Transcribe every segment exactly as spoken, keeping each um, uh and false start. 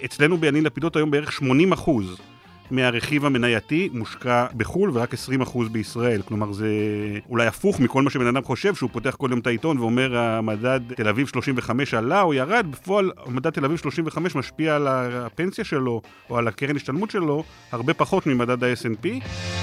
אצלנו ביניל לפידות היום בערך שמונים אחוז מהרכיב המנייתי מושקע בחול ורק עשרים אחוז בישראל. כלומר, זה אולי הפוך מכל מה שבן אדם חושב, שהוא פותח כל יום את העיתון ואומר, המדד תל אביב שלושים וחמש עלה או ירד. בפועל, המדד תל אביב שלושים וחמש משפיע על הפנסיה שלו או על הקרן השתלמות שלו הרבה פחות ממדד ה-אס אנד פי.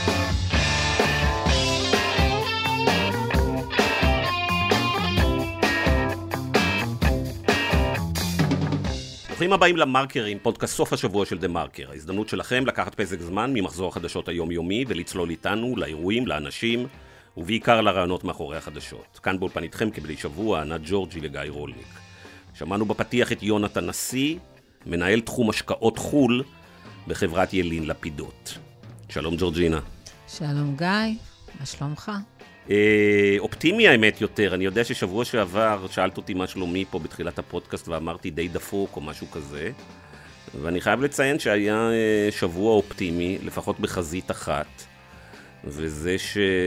ברוכים הבאים למרקרים, פודקאסט סוף השבוע של דה מרקר. ההזדמנות שלכם לקחת פסק זמן ממחזור החדשות היומיומי ולצלול איתנו לאירועים, לאנשים ובעיקר לרעיונות מאחורי החדשות. כאן באולפן איתכם כבדי שבוע, ענת ג'ורג'י לגיא רולניק. שמענו בפתיח את יונתן נשיא, מנהל תחום השקעות חול בחברת ילין לפידות. שלום ג'ורג'ינה. שלום גיא, מה שלומך? אופטימי האמת יותר, אני יודע ששבוע שעבר שאלת אותי מה שלומי פה בתחילת הפודקאסט ואמרתי די דפוק או משהו כזה, ואני חייב לציין שהיה שבוע אופטימי, לפחות בחזית אחת, וזה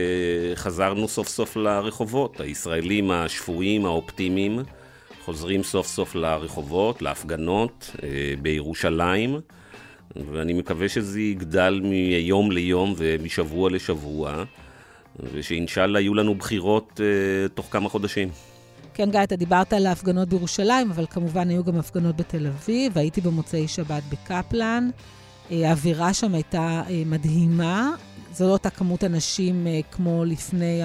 שחזרנו סוף סוף לרחובות. הישראלים השפויים, האופטימיים, חוזרים סוף סוף לרחובות, להפגנות בירושלים, ואני מקווה שזה יגדל מיום ליום ומשבוע לשבוע, ושאינשאללה יהיו לנו בחירות uh, תוך כמה חודשים. כן גיא, אתה דיברת על ההפגנות בירושלים, אבל כמובן היו גם הפגנות בתל אביב, והייתי במוצאי שבת בקפלן. האווירה שם הייתה uh, מדהימה, זו לא אותה כמות אנשים uh, כמו לפני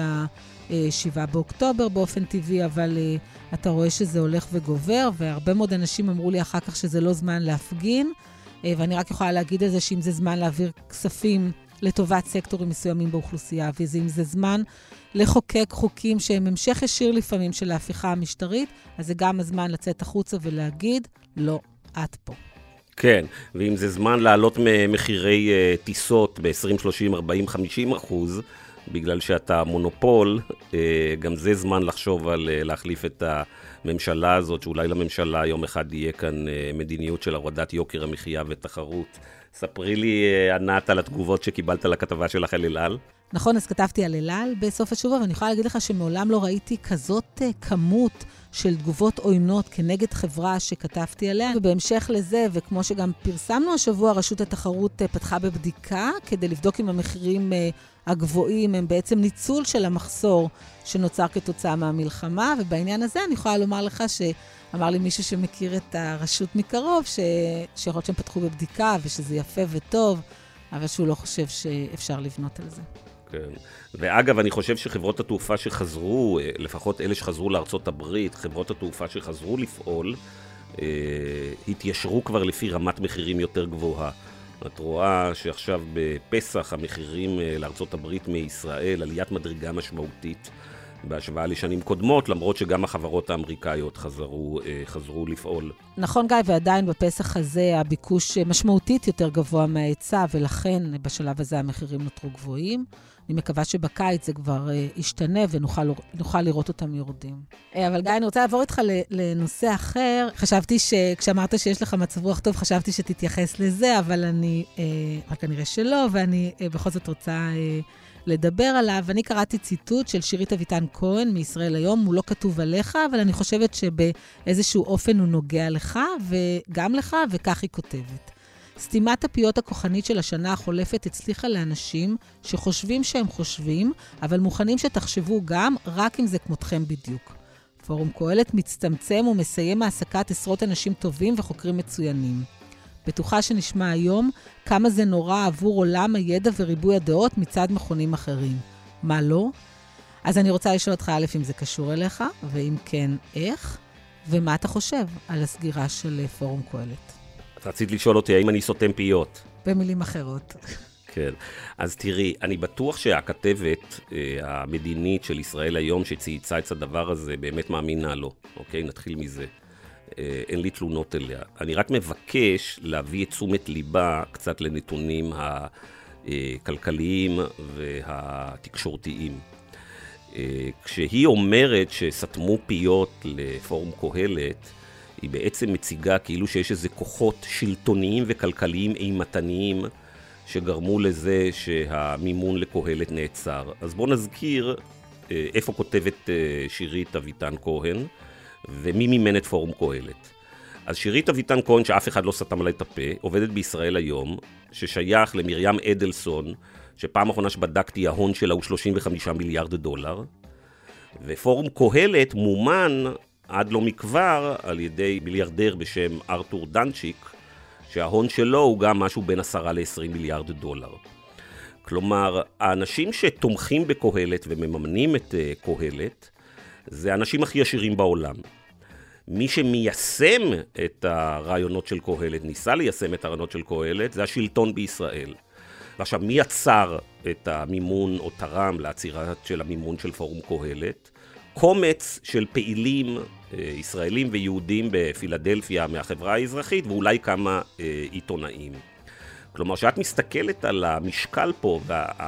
ה-שבעה באוקטובר באופן טבעי, אבל uh, אתה רואה שזה הולך וגובר, והרבה מאוד אנשים אמרו לי אחר כך שזה לא זמן להפגין, uh, ואני רק יכולה להגיד על זה שאם זה זמן להעביר כספים לטובת סקטורים מסוימים באוכלוסייה, ואם זה זמן לחוקק חוקים שהם המשך ישיר לפעמים של ההפיכה המשטרית, אז זה גם הזמן לצאת החוצה ולהגיד, לא, את פה. כן, ואם זה זמן לעלות ממחירי uh, טיסות ב-עשרים, שלושים, ארבעים, חמישים אחוז, בגלל שאתה מונופול, uh, גם זה זמן לחשוב על uh, להחליף את הממשלה הזאת, שאולי לממשלה יום אחד יהיה כאן uh, מדיניות של הורדת יוקר המחיה ותחרות. ספרי לי, ענת, על התגובות שקיבלת לכתבה שלך על אל על. נכון, אז כתבתי על אל על בסוף השבוע, ואני יכולה להגיד לך שמעולם לא ראיתי כזאת כמות של תגובות עוינות כנגד חברה שכתבתי עליה. ובהמשך לזה, וכמו שגם פרסמנו השבוע, רשות התחרות פתחה בבדיקה כדי לבדוק אם המחירים הגבוהים הם בעצם ניצול של המחסור שנוצר כתוצאה מהמלחמה, ובעניין הזה אני יכולה לומר לך ש... אמר לי מישהו שמכיר את הרשות מקרוב, ש... שיכול שהם פתחו בבדיקה ושזה יפה וטוב, אבל שהוא לא חושב שאפשר לבנות על זה. כן. ואגב, אני חושב שחברות התעופה שחזרו, לפחות אלה שחזרו לארצות הברית, חברות התעופה שחזרו לפעול, אה, התיישרו כבר לפי רמת מחירים יותר גבוהה. את רואה שעכשיו בפסח המחירים לארצות הברית מישראל, עליית מדרגה משמעותית, בהשוואה לשנים קודמות, למרות שגם החברות האמריקאיות חזרו, חזרו לפעול. נכון גיא, ועדיין בפסח הזה הביקוש משמעותית יותר גבוה מההיצע, ולכן בשלב הזה המחירים נותרו גבוהים. אני מקווה שבקיץ זה כבר ישתנה ונוכל לראות אותם יורדים. אבל גיא, אני רוצה לעבור איתך לנושא אחר. חשבתי שכשאמרת שיש לך מצב רוח טוב, חשבתי שתתייחס לזה, אבל אני, רק כנראה שלא, ואני בכל זאת רוצה לדבר עליו. אני קראתי ציטוט של שירית אביטן כהן מישראל היום, הוא לא כתוב עליך, אבל אני חושבת שבאיזשהו אופן הוא נוגע לך, וגם לך, וכך היא כותבת. סתימת הפיות הכוחנית של השנה החולפת הצליחה לאנשים שחושבים שהם חושבים, אבל מוכנים שתחשבו גם רק אם זה כמותכם בדיוק. פורום קהלת מצטמצם ומסיים העסקת עשרות אנשים טובים וחוקרים מצוינים. בטוחה שנשמע היום כמה זה נורא עבור עולם הידע וריבוי הדעות מצד מכונים אחרים. מה לא? אז אני רוצה לשאול אותך א' אם זה קשור אליך, ואם כן, איך? ומה אתה חושב על הסגירה של פורום קהלת? רצית לשאול אותי האם אני סותם פיות. במילים אחרות. כן. אז תראי, אני בטוח שהכתבת המדינית של ישראל היום שצייצה את הדבר הזה באמת מאמינה לו. אוקיי? נתחיל מזה. אין לי תלונות אליה. אני רק מבקש להביא את תשומת ליבה קצת לנתונים הכלכליים והתקשורתיים. כשהיא אומרת שסתמו פיות לפורום קהלת, היא בעצם מציגה כאילו שיש איזה כוחות שלטוניים וכלכליים אימתניים שגרמו לזה שהמימון לקהלת נעצר. אז בואו נזכיר איפה כותבת שירית אביטן כהן ומי מימן את פורום קהלת. אז שירית אביטן כהן, שאף אחד לא סתם עליי את הפה, עובדת בישראל היום, ששייך למרים אדלסון, שפעם האחרונה שבדקתי ההון שלה הוא שלושים וחמישה מיליארד דולר, ופורום קהלת מומן עד לא מכבר על ידי מיליארדר בשם ארתור דנצ'יק, שההון שלו הוא גם משהו בין עשרה לעשרים מיליארד דולר. כלומר, האנשים שתומכים בקהלת ומממנים את קהלת, זה האנשים הכי עשירים בעולם. מי שמיישם את הרעיונות של קהלת, ניסה ליישם את הרעיונות של קהלת, זה השלטון בישראל. ועכשיו, מי יצר את המימון או תרם לעצירה של המימון של פורום קהלת? קומץ של פעילים ישראלים ויהודים בפילדלפיה מהחברה האזרחית, ואולי כמה עיתונאים. כלומר, שאת מסתכלת על המשקל פה,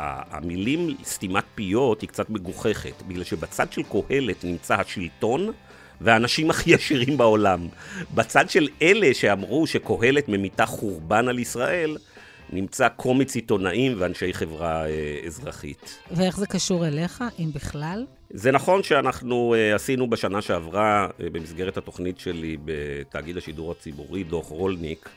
והמילים סתימת פיות היא קצת מגוחכת, בגלל שבצד של קהלת נמצא השלטון, והאנשים הכי עשירים בעולם. בצד של אלה שאמרו שקהלת ממיתה חורבן על ישראל, נמצא קומץ עיתונאים ואנשי חברה אה, אזרחית. ואיך זה קשור אליך, אם בכלל? זה נכון שאנחנו אה, עשינו בשנה שעברה, אה, במסגרת התוכנית שלי בתאגיד השידור הציבורי, דוח רולניק,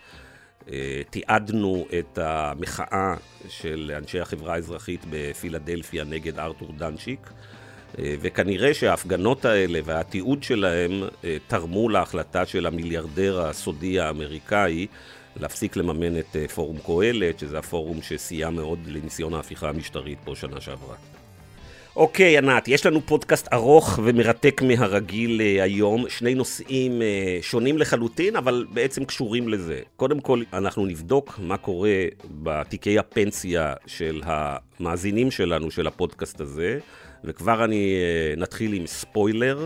אה, תיעדנו את המחאה של אנשי החברה האזרחית בפילדלפיה נגד ארתור דנצ'יק, אה, וכנראה שההפגנות האלה והתיעוד שלהם אה, תרמו להחלטה של המיליארדר הסודי האמריקאי, להפסיק לממן את פורום קהלת, שזה הפורום שסייע מאוד לניסיון ההפיכה המשטרית פה שנה שעברה. אוקיי, ענת, יש לנו פודקאסט ארוך ומרתק מהרגיל היום, שני נושאים שונים לחלוטין, אבל בעצם קשורים לזה. קודם כל, אנחנו נבדוק מה קורה בתיקי הפנסיה של המאזינים שלנו של הפודקאסט הזה, וכבר אני נתחיל עם ספוילר.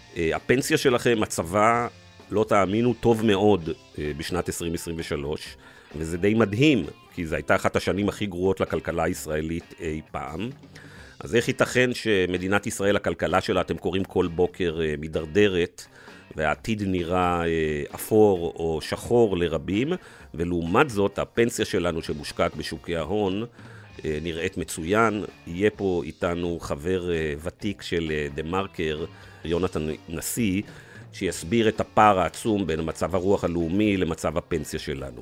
הפנסיה שלכם, הצבא, לא תאמינו, טוב מאוד בשנת עשרים עשרים ושלוש, וזה די מדהים, כי זו הייתה אחת השנים הכי גרועות לכלכלה הישראלית אי פעם. אז איך ייתכן שמדינת ישראל, הכלכלה שלה, אתם קוראים כל בוקר מדרדרת, והעתיד נראה אפור או שחור לרבים, ולעומת זאת, הפנסיה שלנו שמושקעת בשוקי ההון, נראית מצוין. יהיה פה איתנו חבר ותיק של דה מרקר, יונתן נשיא, שיסביר את הפער העצום בין מצב הרוח הלאומי למצב הפנסיה שלנו.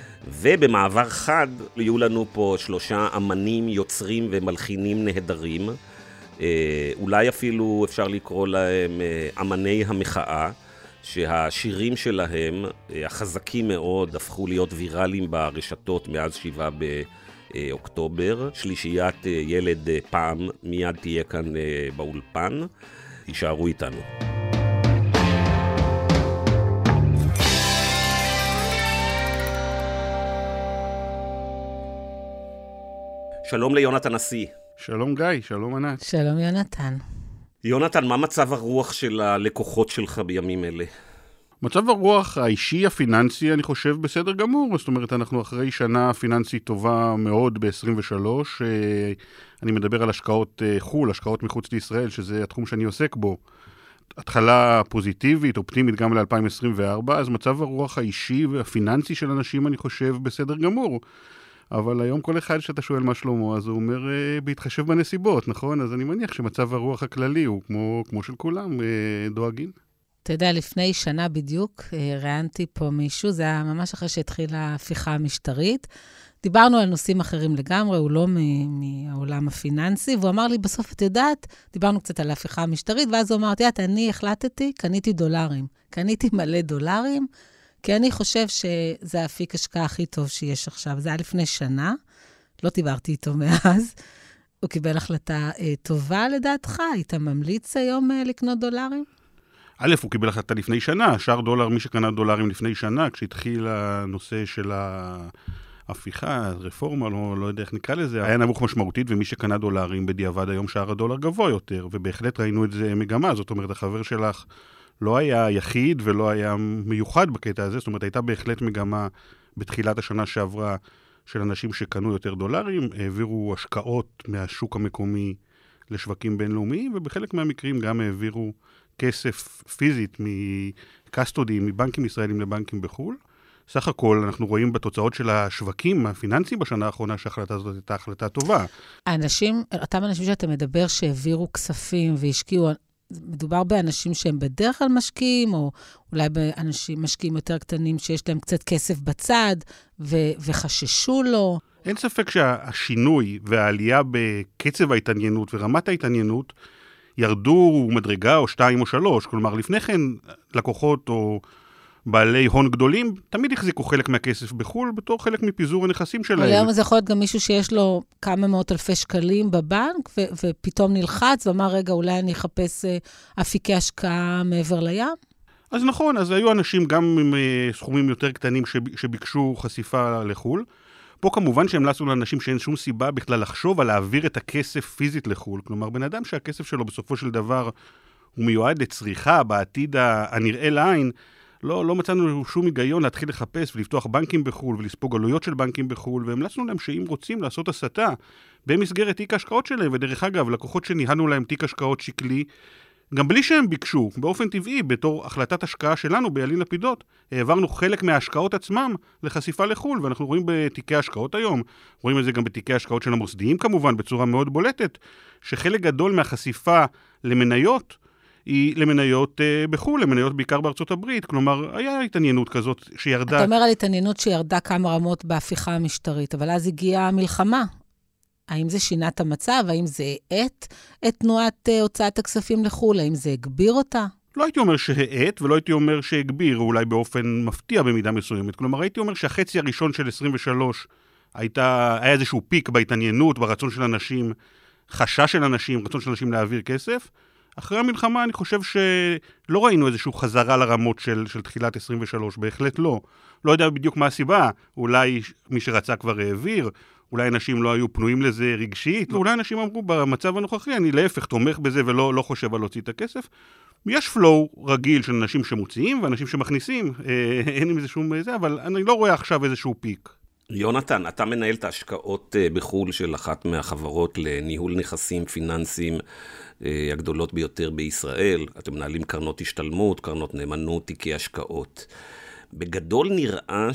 ובמעבר חד יהיו לנו פה שלושה אמנים, יוצרים ומלחינים נהדרים, אולי אפילו אפשר לקרוא להם אמני המחאה, שהשירים שלהם, החזקים מאוד, הפכו להיות ויראליים ברשתות מאז שבעה באוקטובר. שלישיית ילד פעם מיד תהיה כאן באולפן. יישארו איתנו. שלום ליונתן נשיא. שלום גיא, שלום ענת. שלום יונתן. יונתן, מה מצב הרוח של הלקוחות שלך בימים אלה? מצב הרוח האישי הפיננסי, אני חושב, בסדר גמור. זאת אומרת, אנחנו אחרי שנה פיננסית טובה מאוד ב-עשרים ושלוש. אני מדבר על השקעות חול, השקעות מחוץ לישראל, שזה התחום שאני עוסק בו. התחלה פוזיטיבית, אופטימית גם ל-אלפיים עשרים וארבע, אז מצב הרוח האישי והפיננסי של אנשים, אני חושב, בסדר גמור. אבל היום כל אחד שאתה שואל מה שלמה, אז הוא אומר, בהתחשב בנסיבות, נכון? אז אני מניח שמצב הרוח הכללי הוא כמו, כמו של כולם, דואגים. אתה יודע, לפני שנה בדיוק, ראיינתי פה מישהו, זה היה ממש אחרי שהתחילה ההפיכה המשטרית. דיברנו על נושאים אחרים לגמרי, הוא לא מהעולם הפיננסי, והוא אמר לי, בסוף את יודעת, דיברנו קצת על ההפיכה המשטרית, ואז הוא אמר, תיאת, אני החלטתי, קניתי דולרים. קניתי מלא דולרים, כי אני חושב שזה האפיק השקעה הכי טוב שיש עכשיו. זה היה לפני שנה, לא דיברתי איתו מאז. הוא קיבל החלטה אה, טובה לדעתך, היית ממליץ היום אה, לקנות דולרים? א', הוא קיבל החלטה לפני שנה, שער דולר, מי שקנה דולרים לפני שנה, כשהתחיל הנושא של ההפיכה, רפורמה, לא, לא יודע איך נקרא לזה, היה נמוך משמעותית, ומי שקנה דולרים בדיעבד היום שער הדולר גבוה יותר, ובהחלט ראינו את זה מגמה, זאת אומרת, החבר שלך לא היה יחיד ולא היה מיוחד בקטע הזה, זאת אומרת, הייתה בהחלט מגמה בתחילת השנה שעברה של אנשים שקנו יותר דולרים, העבירו השקעות מהשוק המקומי לשווקים בינלאומיים, ובחלק מהמקרים גם העבירו כסף פיזית מקסטודים, מבנקים ישראלים לבנקים בחו"ל. סך הכל אנחנו רואים בתוצאות של השווקים הפיננסיים בשנה האחרונה שההחלטה הזאת הייתה החלטה טובה. האנשים, אותם אנשים שאתה מדבר שהעבירו כספים והשקיעו, מדובר באנשים שהם בדרך כלל משקיעים, או אולי באנשים משקיעים יותר קטנים שיש להם קצת כסף בצד, ו- וחששו לו. אין ספק שהשינוי והעלייה בקצב ההתעניינות ורמת ההתעניינות ירדו מדרגה או שתיים או שלוש. כלומר, לפני כן לקוחות או בעלי הון גדולים תמיד החזיקו חלק מהכסף בחול בתור חלק מפיזור הנכסים שלהם. אבל היום זה יכול להיות גם מישהו שיש לו כמה מאות אלפי שקלים בבנק, ו- ופתאום נלחץ ואמר, רגע, אולי אני אחפש אפיקי השקעה מעבר לים? אז נכון, אז היו אנשים גם עם סכומים יותר קטנים שביקשו חשיפה לחול. פה כמובן שהמלצנו לאנשים שאין שום סיבה בכלל לחשוב על להעביר את הכסף פיזית לחול. כלומר, בן אדם שהכסף שלו בסופו של דבר הוא מיועד לצריכה בעתיד הנראה לעין, לא, לא מצאנו שום היגיון להתחיל לחפש ולפתוח בנקים בחול ולספוג עלויות של בנקים בחול, והמלצנו להם שאם רוצים לעשות הסתה במסגרת תיק השקעות שלהם, ודרך אגב, לקוחות שניהלנו להם תיק השקעות שקלי, גם בלי שהם ביקשו, באופן טבעי, בתור החלטת השקעה שלנו בילין לפידות, העברנו חלק מההשקעות עצמם לחשיפה לחול, ואנחנו רואים בתיקי השקעות היום, רואים את זה גם בתיקי השקעות של המוסדיים כמובן, בצורה מאוד בולטת, שחלק גדול מהחשיפה למניות, היא למניות uh, בחול, למניות בעיקר בארצות הברית, כלומר, היה התעניינות כזאת שירדה... אתה אומר על התעניינות שירדה כמה רמות בהפיכה המשטרית, אבל אז הגיעה המלחמה. האם זה שינה את המצב? האם זה האט את תנועת uh, הוצאת הכספים לחול? האם זה הגביר אותה? לא הייתי אומר שהאט, ולא הייתי אומר שהגביר, אולי באופן מפתיע במידה מסוימת. כלומר, הייתי אומר שהחצי הראשון של עשרים ושלוש הייתה, היה איזשהו פיק בהתעניינות, ברצון של אנשים, חשש של אנשים, רצון של אנשים להעביר כסף. אחרי המלחמה אני חושב שלא ראינו איזשהו חזרה לרמות של, של תחילת עשרים ושלוש, בהחלט לא. לא יודע בדיוק מה הסיבה, אולי מי שרצה כבר העביר, אולי אנשים לא היו פנויים לזה רגשית, ואולי אנשים אמרו במצב הנוכחי, אני להפך תומך בזה ולא לא חושב על להוציא את הכסף. יש פלואו רגיל של אנשים שמוציאים ואנשים שמכניסים, אה, אין עם זה שום זה, אבל אני לא רואה עכשיו איזשהו פיק. יונתן, אתה מנהל את ההשקעות בחול של אחת מהחברות לניהול נכסים פיננסיים הגדולות ביותר בישראל. אתם מנהלים קרנות השתלמות, קרנות נאמנות, תיקי השקעות. בגדול נראה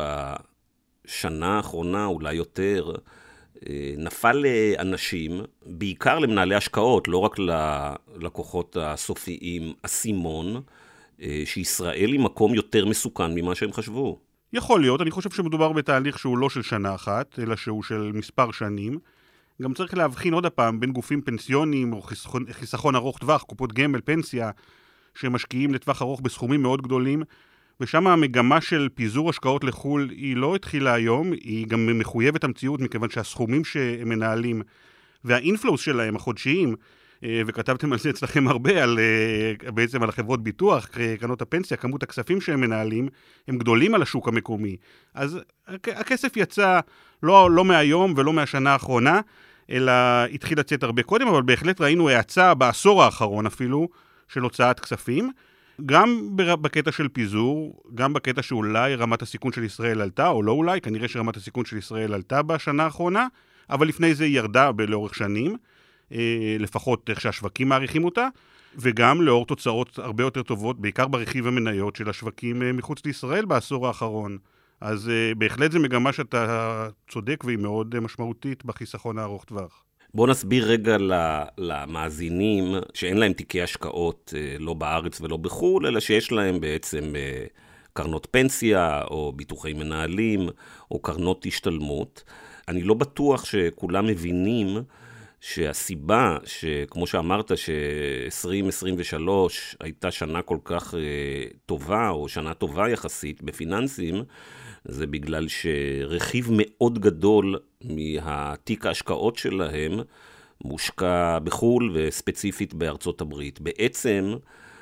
שבשנה האחרונה, אולי יותר, נפל לאנשים, בעיקר למנהלי השקעות, לא רק ללקוחות הסופיים, אסימון, שישראל היא מקום יותר מסוכן ממה שהם חשבו. יכול להיות, אני חושב שמדובר בתהליך שהוא לא של שנה אחת, אלא שהוא של מספר שנים. גם צריך להבחין עוד הפעם בין גופים פנסיוניים או חיסכון, חיסכון ארוך טווח, קופות גמל, פנסיה, שמשקיעים לטווח ארוך בסכומים מאוד גדולים, ושם המגמה של פיזור השקעות לחול היא לא התחילה היום, היא גם מחויבת המציאות, מכיוון שהסכומים שהם מנהלים והאינפלוס שלהם, החודשיים, וכתבתם על זה אצלכם הרבה, על, בעצם על החברות ביטוח, קרנות הפנסיה, כמות הכספים שהם מנהלים, הם גדולים על השוק המקומי. אז הכסף יצא לא, לא מהיום ולא מהשנה האחרונה, אלא התחיל לצאת הרבה קודם, אבל בהחלט ראינו האצה בעשור האחרון אפילו, של הוצאת כספים, גם בקטע של פיזור, גם בקטע שאולי רמת הסיכון של ישראל עלתה, או לא אולי, כנראה שרמת הסיכון של ישראל עלתה בשנה האחרונה, אבל לפני זה היא ירדה לאורך שנים, לפחות איך שהשווקים מעריכים אותה, וגם לאור תוצאות הרבה יותר טובות, בעיקר ברכיב המניות של השווקים מחוץ לישראל בעשור האחרון. אז בהחלט זה מגמה שאתה צודק והיא מאוד משמעותית בחיסכון הארוך טווח. בואו נסביר רגע למאזינים שאין להם תיקי השקעות לא בארץ ולא בחול, אלא שיש להם בעצם קרנות פנסיה או ביטוחי מנהלים או קרנות השתלמות. אני לא בטוח שכולם מבינים שהסיבה שכמו שאמרת ש-עשרים עשרים ושלוש הייתה שנה כל כך טובה או שנה טובה יחסית בפיננסים, זה בגלל שרכיב מאוד גדול מהתיק ההשקעות שלהם מושקע בחול וספציפית בארצות הברית. בעצם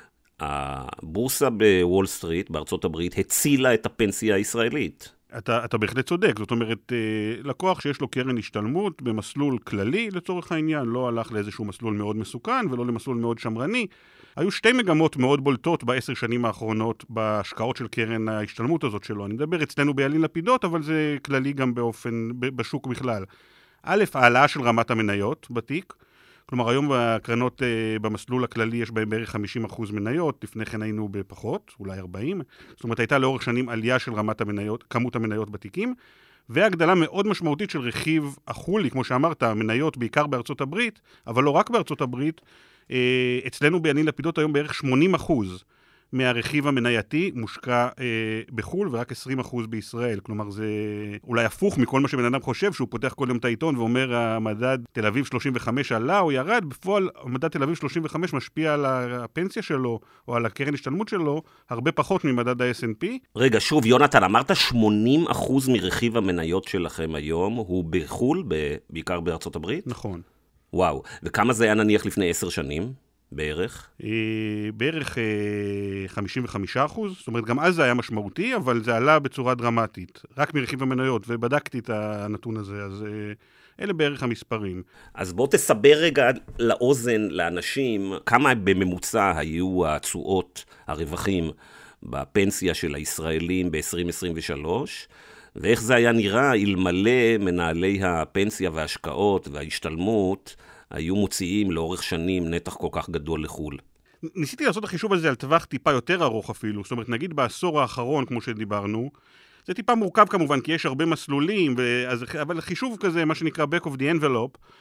הבורסה בוול סטריט בארצות הברית הצילה את הפנסיה הישראלית. אתה, אתה בהחלט צודק, זאת אומרת, לקוח שיש לו קרן השתלמות במסלול כללי לצורך העניין, לא הלך לאיזשהו מסלול מאוד מסוכן ולא למסלול מאוד שמרני. היו שתי מגמות מאוד בולטות בעשר שנים האחרונות בהשקעות של קרן ההשתלמות הזאת שלו. אני מדבר אצלנו בילין לפידות, אבל זה כללי גם באופן, בשוק בכלל. א', העלאה של רמת המניות בתיק, כלומר היום בקרנות במסלול הכללי יש בהם בערך חמישים אחוז מניות, לפני כן היינו בפחות, אולי ארבעים, זאת אומרת הייתה לאורך שנים עלייה של רמת המניות, כמות המניות בתיקים, והגדלה מאוד משמעותית של רכיב החולי, כמו שאמרת, המניות בעיקר בארצות הברית, אבל לא רק בארצות הברית, אצלנו בעני לפידות היום בערך שמונים אחוז מהרכיב המנייתי מושקע אה, בחול ורק עשרים אחוז בישראל. כלומר, זה אולי הפוך מכל מה שבן אדם חושב, שהוא פותח כל יום את העיתון ואומר, המדד תל אביב שלושים וחמש עלה או ירד. בפועל, המדד תל אביב שלושים וחמש משפיע על הפנסיה שלו או על הקרן השתלמות שלו, הרבה פחות ממדד ה-אס אנד פי. רגע, שוב, יונתן, אמרת שמונים אחוז מרכיב המניות שלכם היום הוא בחול, בעיקר בארצות הברית? נכון. וואו, וכמה זה היה נניח לפני עשר שנים? בערך? בערך חמישים וחמישה אחוז, זאת אומרת, גם אז זה היה משמעותי, אבל זה עלה בצורה דרמטית, רק מרכיב המניות, ובדקתי את הנתון הזה, אז אלה בערך המספרים. אז בוא תסבר רגע לאוזן לאנשים, כמה בממוצע היו התשואות, הרווחים, בפנסיה של הישראלים ב-עשרים עשרים ושלוש, ואיך זה היה נראה אלמלא מנהלי הפנסיה וההשקעות וההשתלמות, היו מוציאים לאורך שנים נתח כל כך גדול לחול. ניסיתי לעשות החישוב הזה על טווח טיפה יותר ארוך אפילו, זאת אומרת, נגיד בעשור האחרון, כמו שדיברנו, זה טיפה מורכב כמובן, כי יש הרבה מסלולים, ואז, אבל חישוב כזה, מה שנקרא back of the envelope,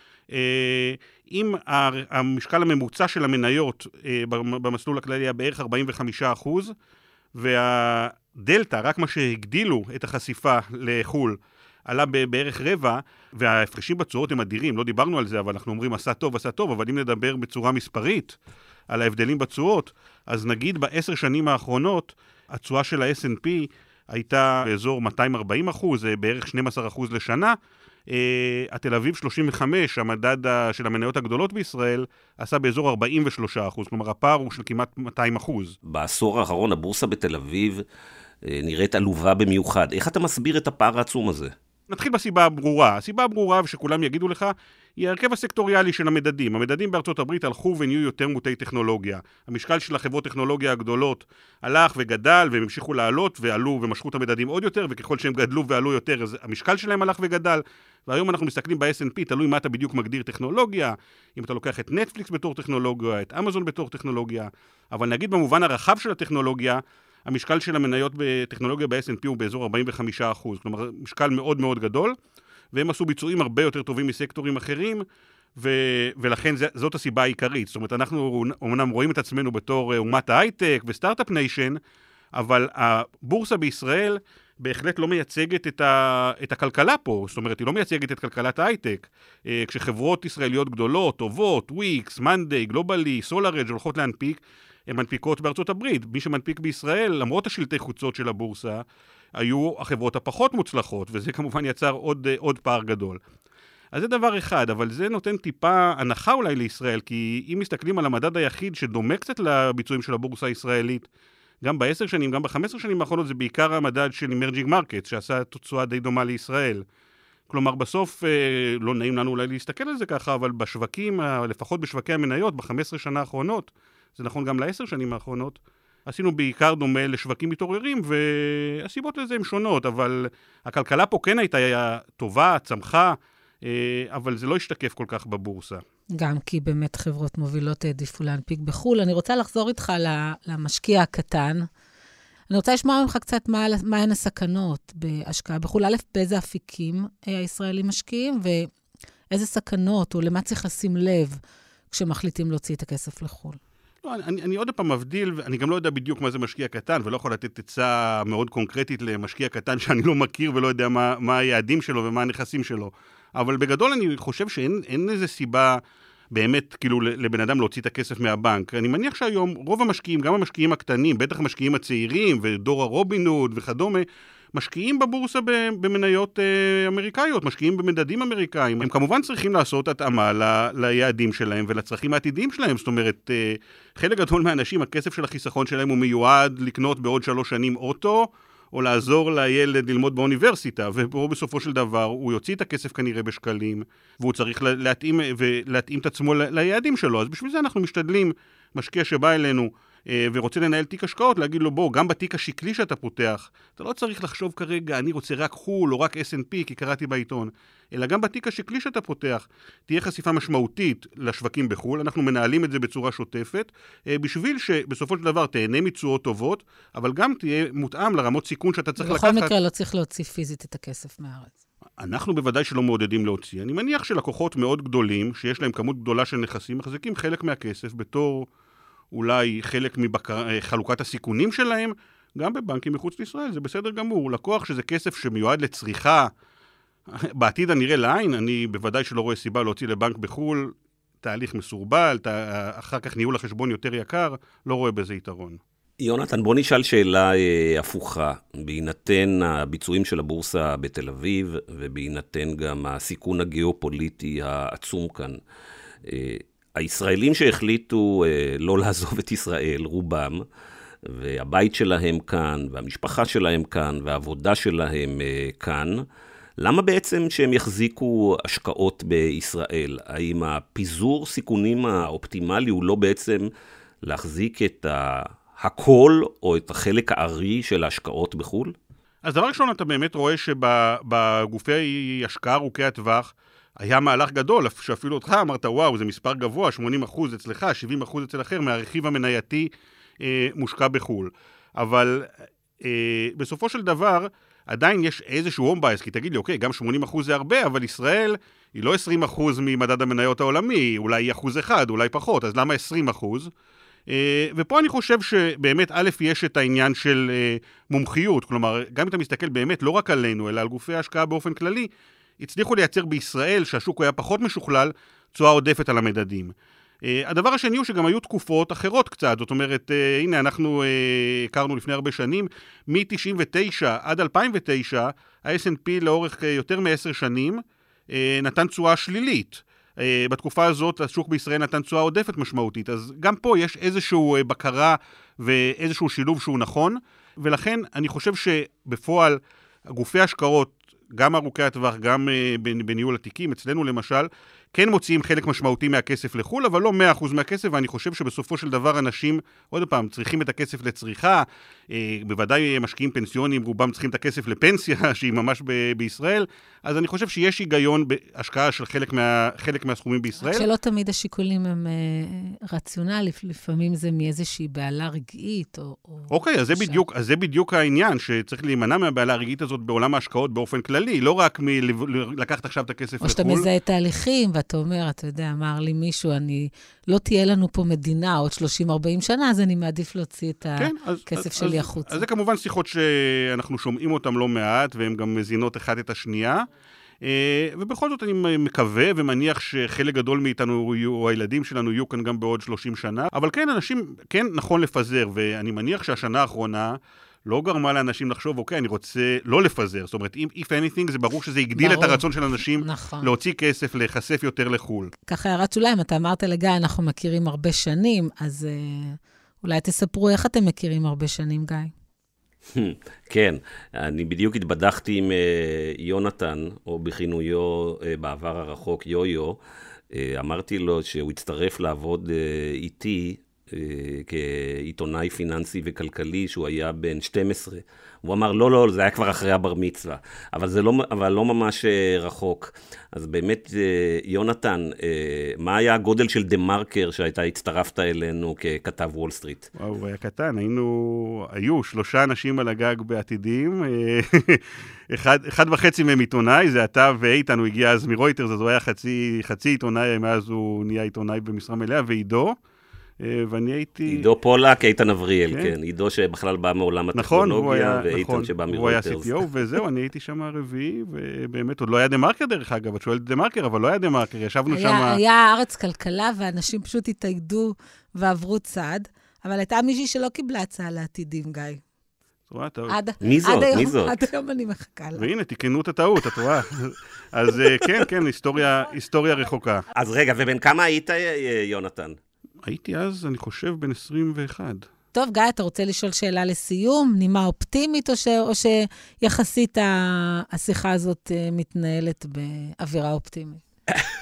אם המשקל הממוצע של המניות במסלול הכללי היה בערך ארבעים וחמישה אחוז, והדלטה, רק מה שהגדילו את החשיפה לחול, עלה בערך רבע, וההפרשים בצורות הם אדירים, לא דיברנו על זה, אבל אנחנו אומרים עשה טוב, עשה טוב, אבל אם נדבר בצורה מספרית על ההבדלים בצורות, אז נגיד בעשר שנים האחרונות, התשואה של ה-אס אנד פי הייתה באזור מאתיים וארבעים אחוז, בערך שנים עשר אחוז לשנה, התל אביב שלושים וחמש, המדד של המניות הגדולות בישראל, עשה באזור ארבעים ושלושה אחוז, כלומר הפער הוא של כמעט מאתיים אחוז. בעשור האחרון הבורסה בתל אביב נראית עלובה במיוחד. איך אתה מסביר את הפער העצום הזה? נתחיל בסיבה הברורה. הסיבה הברורה, ושכולם יגידו לך, היא ההרכב הסקטוריאלי של המדדים. המדדים בארצות הברית הלכו ונהיו יותר מוטי טכנולוגיה. המשקל של החברות טכנולוגיה הגדולות הלך וגדל, והם המשיכו לעלות ועלו ומשכו את המדדים עוד יותר, וככל שהם גדלו ועלו יותר, אז המשקל שלהם הלך וגדל. והיום אנחנו מסתכלים ב-אס אנד פי, תלוי מה אתה בדיוק מגדיר טכנולוגיה, אם אתה לוקח את נטפליקס בתור טכנולוגיה, את אמזון בתור טכנולוגיה, אבל נגיד במובן הרחב של הטכנולוגיה, המשקל של המניות בטכנולוגיה ב-אס אנד פי הוא באזור ארבעים וחמישה אחוז, כלומר, משקל מאוד מאוד גדול, והם עשו ביצועים הרבה יותר טובים מסקטורים אחרים, ו- ולכן זה, זאת הסיבה העיקרית. זאת אומרת, אנחנו אומנם רואים את עצמנו בתור אומת ההייטק וסטארט-אפ ניישן, אבל הבורסה בישראל בהחלט לא מייצגת את, ה- את הכלכלה פה, זאת אומרת, היא לא מייצגת את כלכלת ההייטק. כשחברות ישראליות גדולות, טובות, וויקס, מנדיי, גלובלי, סולארג' הולכות להנפיק, הן מנפיקות בארצות הברית. מי שמנפיק בישראל, למרות השלטי חוצות של הבורסה, היו החברות הפחות מוצלחות, וזה כמובן יצר עוד, עוד פער גדול. אז זה דבר אחד, אבל זה נותן טיפה הנחה אולי לישראל, כי אם מסתכלים על המדד היחיד שדומה קצת לביצועים של הבורסה הישראלית, גם בעשר שנים, גם בחמש עשרה שנים האחרונות, זה בעיקר המדד של Emerging Markets, שעשה תוצאה די דומה לישראל. כלומר, בסוף, לא נעים לנו אולי להסתכל על זה ככה, אבל בשווקים, לפחות בשווקי המניות, ב-חמש עשרה שנה האחרונות, זה נכון גם לעשר שנים האחרונות, עשינו בעיקר דומה לשווקים מתעוררים, והסיבות לזה הן שונות, אבל הכלכלה פה כן הייתה טובה, צמחה, אבל זה לא השתקף כל כך בבורסה. גם כי באמת חברות מובילות העדיפו להנפיק בחו"ל. אני רוצה לחזור איתך למשקיע הקטן. אני רוצה לשמוע ממך קצת מה, מהן הסכנות בהשקעה בחו"ל. א', באיזה אפיקים הישראלים משקיעים, ואיזה סכנות, או למה צריך לשים לב כשמחליטים להוציא את הכסף לחו"ל. לא, אני, אני עוד פעם מבדיל, ואני גם לא יודע בדיוק מה זה משקיע קטן, ולא יכול לתת עצה מאוד קונקרטית למשקיע קטן שאני לא מכיר ולא יודע מה, מה היעדים שלו ומה הנכסים שלו. אבל בגדול אני חושב שאין אין איזה סיבה באמת כאילו לבן אדם להוציא את הכסף מהבנק. אני מניח שהיום רוב המשקיעים, גם המשקיעים הקטנים, בטח המשקיעים הצעירים ודור הרובין הוד וכדומה, משקיעים בבורסה במניות אה, אמריקאיות, משקיעים במדדים אמריקאים. הם כמובן צריכים לעשות התאמה ל, ליעדים שלהם ולצרכים העתידיים שלהם. זאת אומרת, אה, חלק גדול מהאנשים, הכסף של החיסכון שלהם הוא מיועד לקנות בעוד שלוש שנים אוטו, או לעזור לילד ללמוד באוניברסיטה, ופה בסופו של דבר הוא יוציא את הכסף כנראה בשקלים, והוא צריך להתאים, ולהתאים את עצמו ליעדים שלו. אז בשביל זה אנחנו משתדלים, משקיע שבא אלינו, ורוצה לנהל תיק השקעות, להגיד לו, בוא, גם בתיק השקלי שאתה פותח, אתה לא צריך לחשוב כרגע, אני רוצה רק חול או רק אס אנד פי, כי קראתי בעיתון, אלא גם בתיק השקלי שאתה פותח, תהיה חשיפה משמעותית לשווקים בחול, אנחנו מנהלים את זה בצורה שוטפת, בשביל שבסופו של דבר תהנה מתשואות טובות, אבל גם תהיה מותאם לרמות סיכון שאתה צריך לקחת. בכל מקרה לא צריך להוציא פיזית את הכסף מהארץ. אנחנו בוודאי שלא מעודדים להוציא. אני מניח שלקוחות מאוד גדולים, שיש להם כמות גדולה של נכסים, מחזיקים חלק מהכסף בתור אולי חלק מחלוקת הסיכונים שלהם, גם בבנקים מחוץ לישראל, זה בסדר גמור. לקוח שזה כסף שמיועד לצריכה, בעתיד הנראה לעין, אני בוודאי שלא רואה סיבה להוציא לבנק בחול, תהליך מסורבל, אחר כך ניהול החשבון יותר יקר, לא רואה בזה יתרון. יונתן, בוא נשאל שאלה אה, הפוכה, בהינתן הביצועים של הבורסה בתל אביב, ובהינתן גם הסיכון הגיאופוליטי העצום כאן. אה, הישראלים שהחליטו אה, לא לעזוב את ישראל, רובם, והבית שלהם כאן, והמשפחה שלהם כאן, והעבודה שלהם אה, כאן, למה בעצם שהם יחזיקו השקעות בישראל? האם הפיזור סיכונים האופטימלי הוא לא בעצם להחזיק את ה... הכל או את החלק הארי של ההשקעות בחול? אז דבר ראשון, אתה באמת רואה שבגופי השקעה ארוכי הטווח היה מהלך גדול, שאפילו אותך אמרת, וואו, זה מספר גבוה, שמונים אחוז אצלך, שבעים אחוז אצל אחר, מהרכיב המנייתי אה, מושקע בחול. אבל אה, בסופו של דבר, עדיין יש איזשהו הום בייס, כי תגיד לי, אוקיי, גם שמונים אחוז זה הרבה, אבל ישראל היא לא עשרים אחוז ממדד המניות העולמי, אולי אחוז אחד, אולי פחות, אז למה עשרים אחוז? ופה אני חושב שבאמת א' יש את העניין של מומחיות, כלומר, גם אם אתה מסתכל באמת לא רק עלינו, אלא על גופי ההשקעה באופן כללי, הצליחו לייצר בישראל, שהשוק היה פחות משוכלל, תשואה עודפת על המדדים. הדבר השני הוא שגם היו תקופות אחרות קצת, זאת אומרת, הנה אנחנו הכרנו לפני הרבה שנים, מ-תשעים ותשע עד אלפיים ותשע, ה-אס אנד פי לאורך יותר מעשר שנים, נתן תשואה שלילית. בתקופה הזאת השוק בישראל נתן תשואה עודפת משמעותית, אז גם פה יש איזשהו בקרה ואיזשהו שילוב שהוא נכון, ולכן אני חושב שבפועל גופי השקעות, גם ארוכי הטווח, גם בניהול התיקים, אצלנו למשל, כן מוציאים חלק משמעותי מהכסף לחול, אבל לא מאה אחוז מהכסף, ואני חושב שבסופו של דבר אנשים, עוד פעם, צריכים את הכסף לצריכה, בוודאי משקיעים פנסיונים, רובם צריכים את הכסף לפנסיה, שהיא ממש ב- בישראל, אז אני חושב שיש היגיון בהשקעה של חלק, מה, חלק מהסכומים בישראל. שלא תמיד השיקולים הם רציונליים, לפעמים זה מאיזושהי בעלה רגעית, או... אוקיי, אז זה, בדיוק, אז זה בדיוק העניין, שצריך להימנע מהבעלה הרגעית הזאת בעולם ההשקעות באופן כללי, לא רק מלקחת עכשיו את הכסף לחול. או שאתה מזהה תהליכים, ואתה אומר, אתה יודע, אמר לי מישהו, אני, לא תהיה לנו פה מדינה עוד שלושים ארבעים שנה, אז אני מעדיף להוציא את כן, הכסף אז, שלי אז, החוצה. אז זה כמובן שיחות שאנחנו שומעים אותם לא מעט, והן גם מזינות אחד את השנייה, ובכל זאת אני מקווה ומניח שחלק גדול מאיתנו, או הילדים שלנו, יהיו כאן גם בעוד שלושים שנה, אבל כן, אנשים, כן נכון לפזר, ואני מניח שהשנה האחרונה, לא גרמה לאנשים לחשוב, אוקיי, אני רוצה לא לפזר. זאת אומרת, if anything, זה ברור שזה הגדיל ברור. את הרצון של אנשים נכון. להוציא כסף, להיחשף יותר לחול. ככה הערת שוליים, אתה אמרת לגיא, אנחנו מכירים הרבה שנים, אז אה, אולי תספרו איך אתם מכירים הרבה שנים, גיא. כן, אני בדיוק התבדחתי עם אה, יונתן, או בכינויו אה, בעבר הרחוק, יו-יו, אה, אמרתי לו שהוא יצטרף לעבוד אה, איתי, כעיתונאי פיננסי וכלכלי, שהוא היה בן שתים עשרה. הוא אמר, לא, לא, זה היה כבר אחרי הבר מצווה. אבל זה לא, אבל לא ממש רחוק. אז באמת, יונתן, מה היה הגודל של דה מרקר שהייתה הצטרפת אלינו ככתב וול סטריט? וואו, הוא היה קטן. היינו, היו שלושה אנשים על הגג בעתידים. אחד, אחד וחצי מהם עיתונאי, זה אתה ואיתן, הוא הגיע אז מרויטרס, אז הוא היה חצי, חצי עיתונאי, מאז הוא נהיה עיתונאי במשרה מלאה, ועידו. ואני הייתי... עידו פולק, איתן אבריאל, כן. כן. עידו שבכלל בא מעולם הטכנולוגיה, ואיתן נכון, שבא מרויטרס. הוא היה סי טי או, וזהו, אני הייתי שם הרביעי, ובאמת עוד לא היה דה מרקר דרך אגב, את שואלת דה מרקר, אבל לא היה דה מרקר, ישבנו היה, שם... היה ארץ כלכלה, ואנשים פשוט התאגדו ועברו צעד, אבל הייתה מישהי שלא קיבלה הצעה לעתידים, גיא. עד, מי זאת? עד היום, מי זאת? עד היום אני מחכה לה. והנה, תיקנו את הטעות, את רואה. אז כן, כן, היסטוריה, היסטוריה רחוקה. אז רגע, ובין כמה היית, יונתן? הייתי אז, אני חושב, בן עשרים ואחת. טוב, גיא, אתה רוצה לשאול שאלה לסיום? נימה אופטימית, או, ש... או שיחסית השיחה הזאת מתנהלת באווירה אופטימית?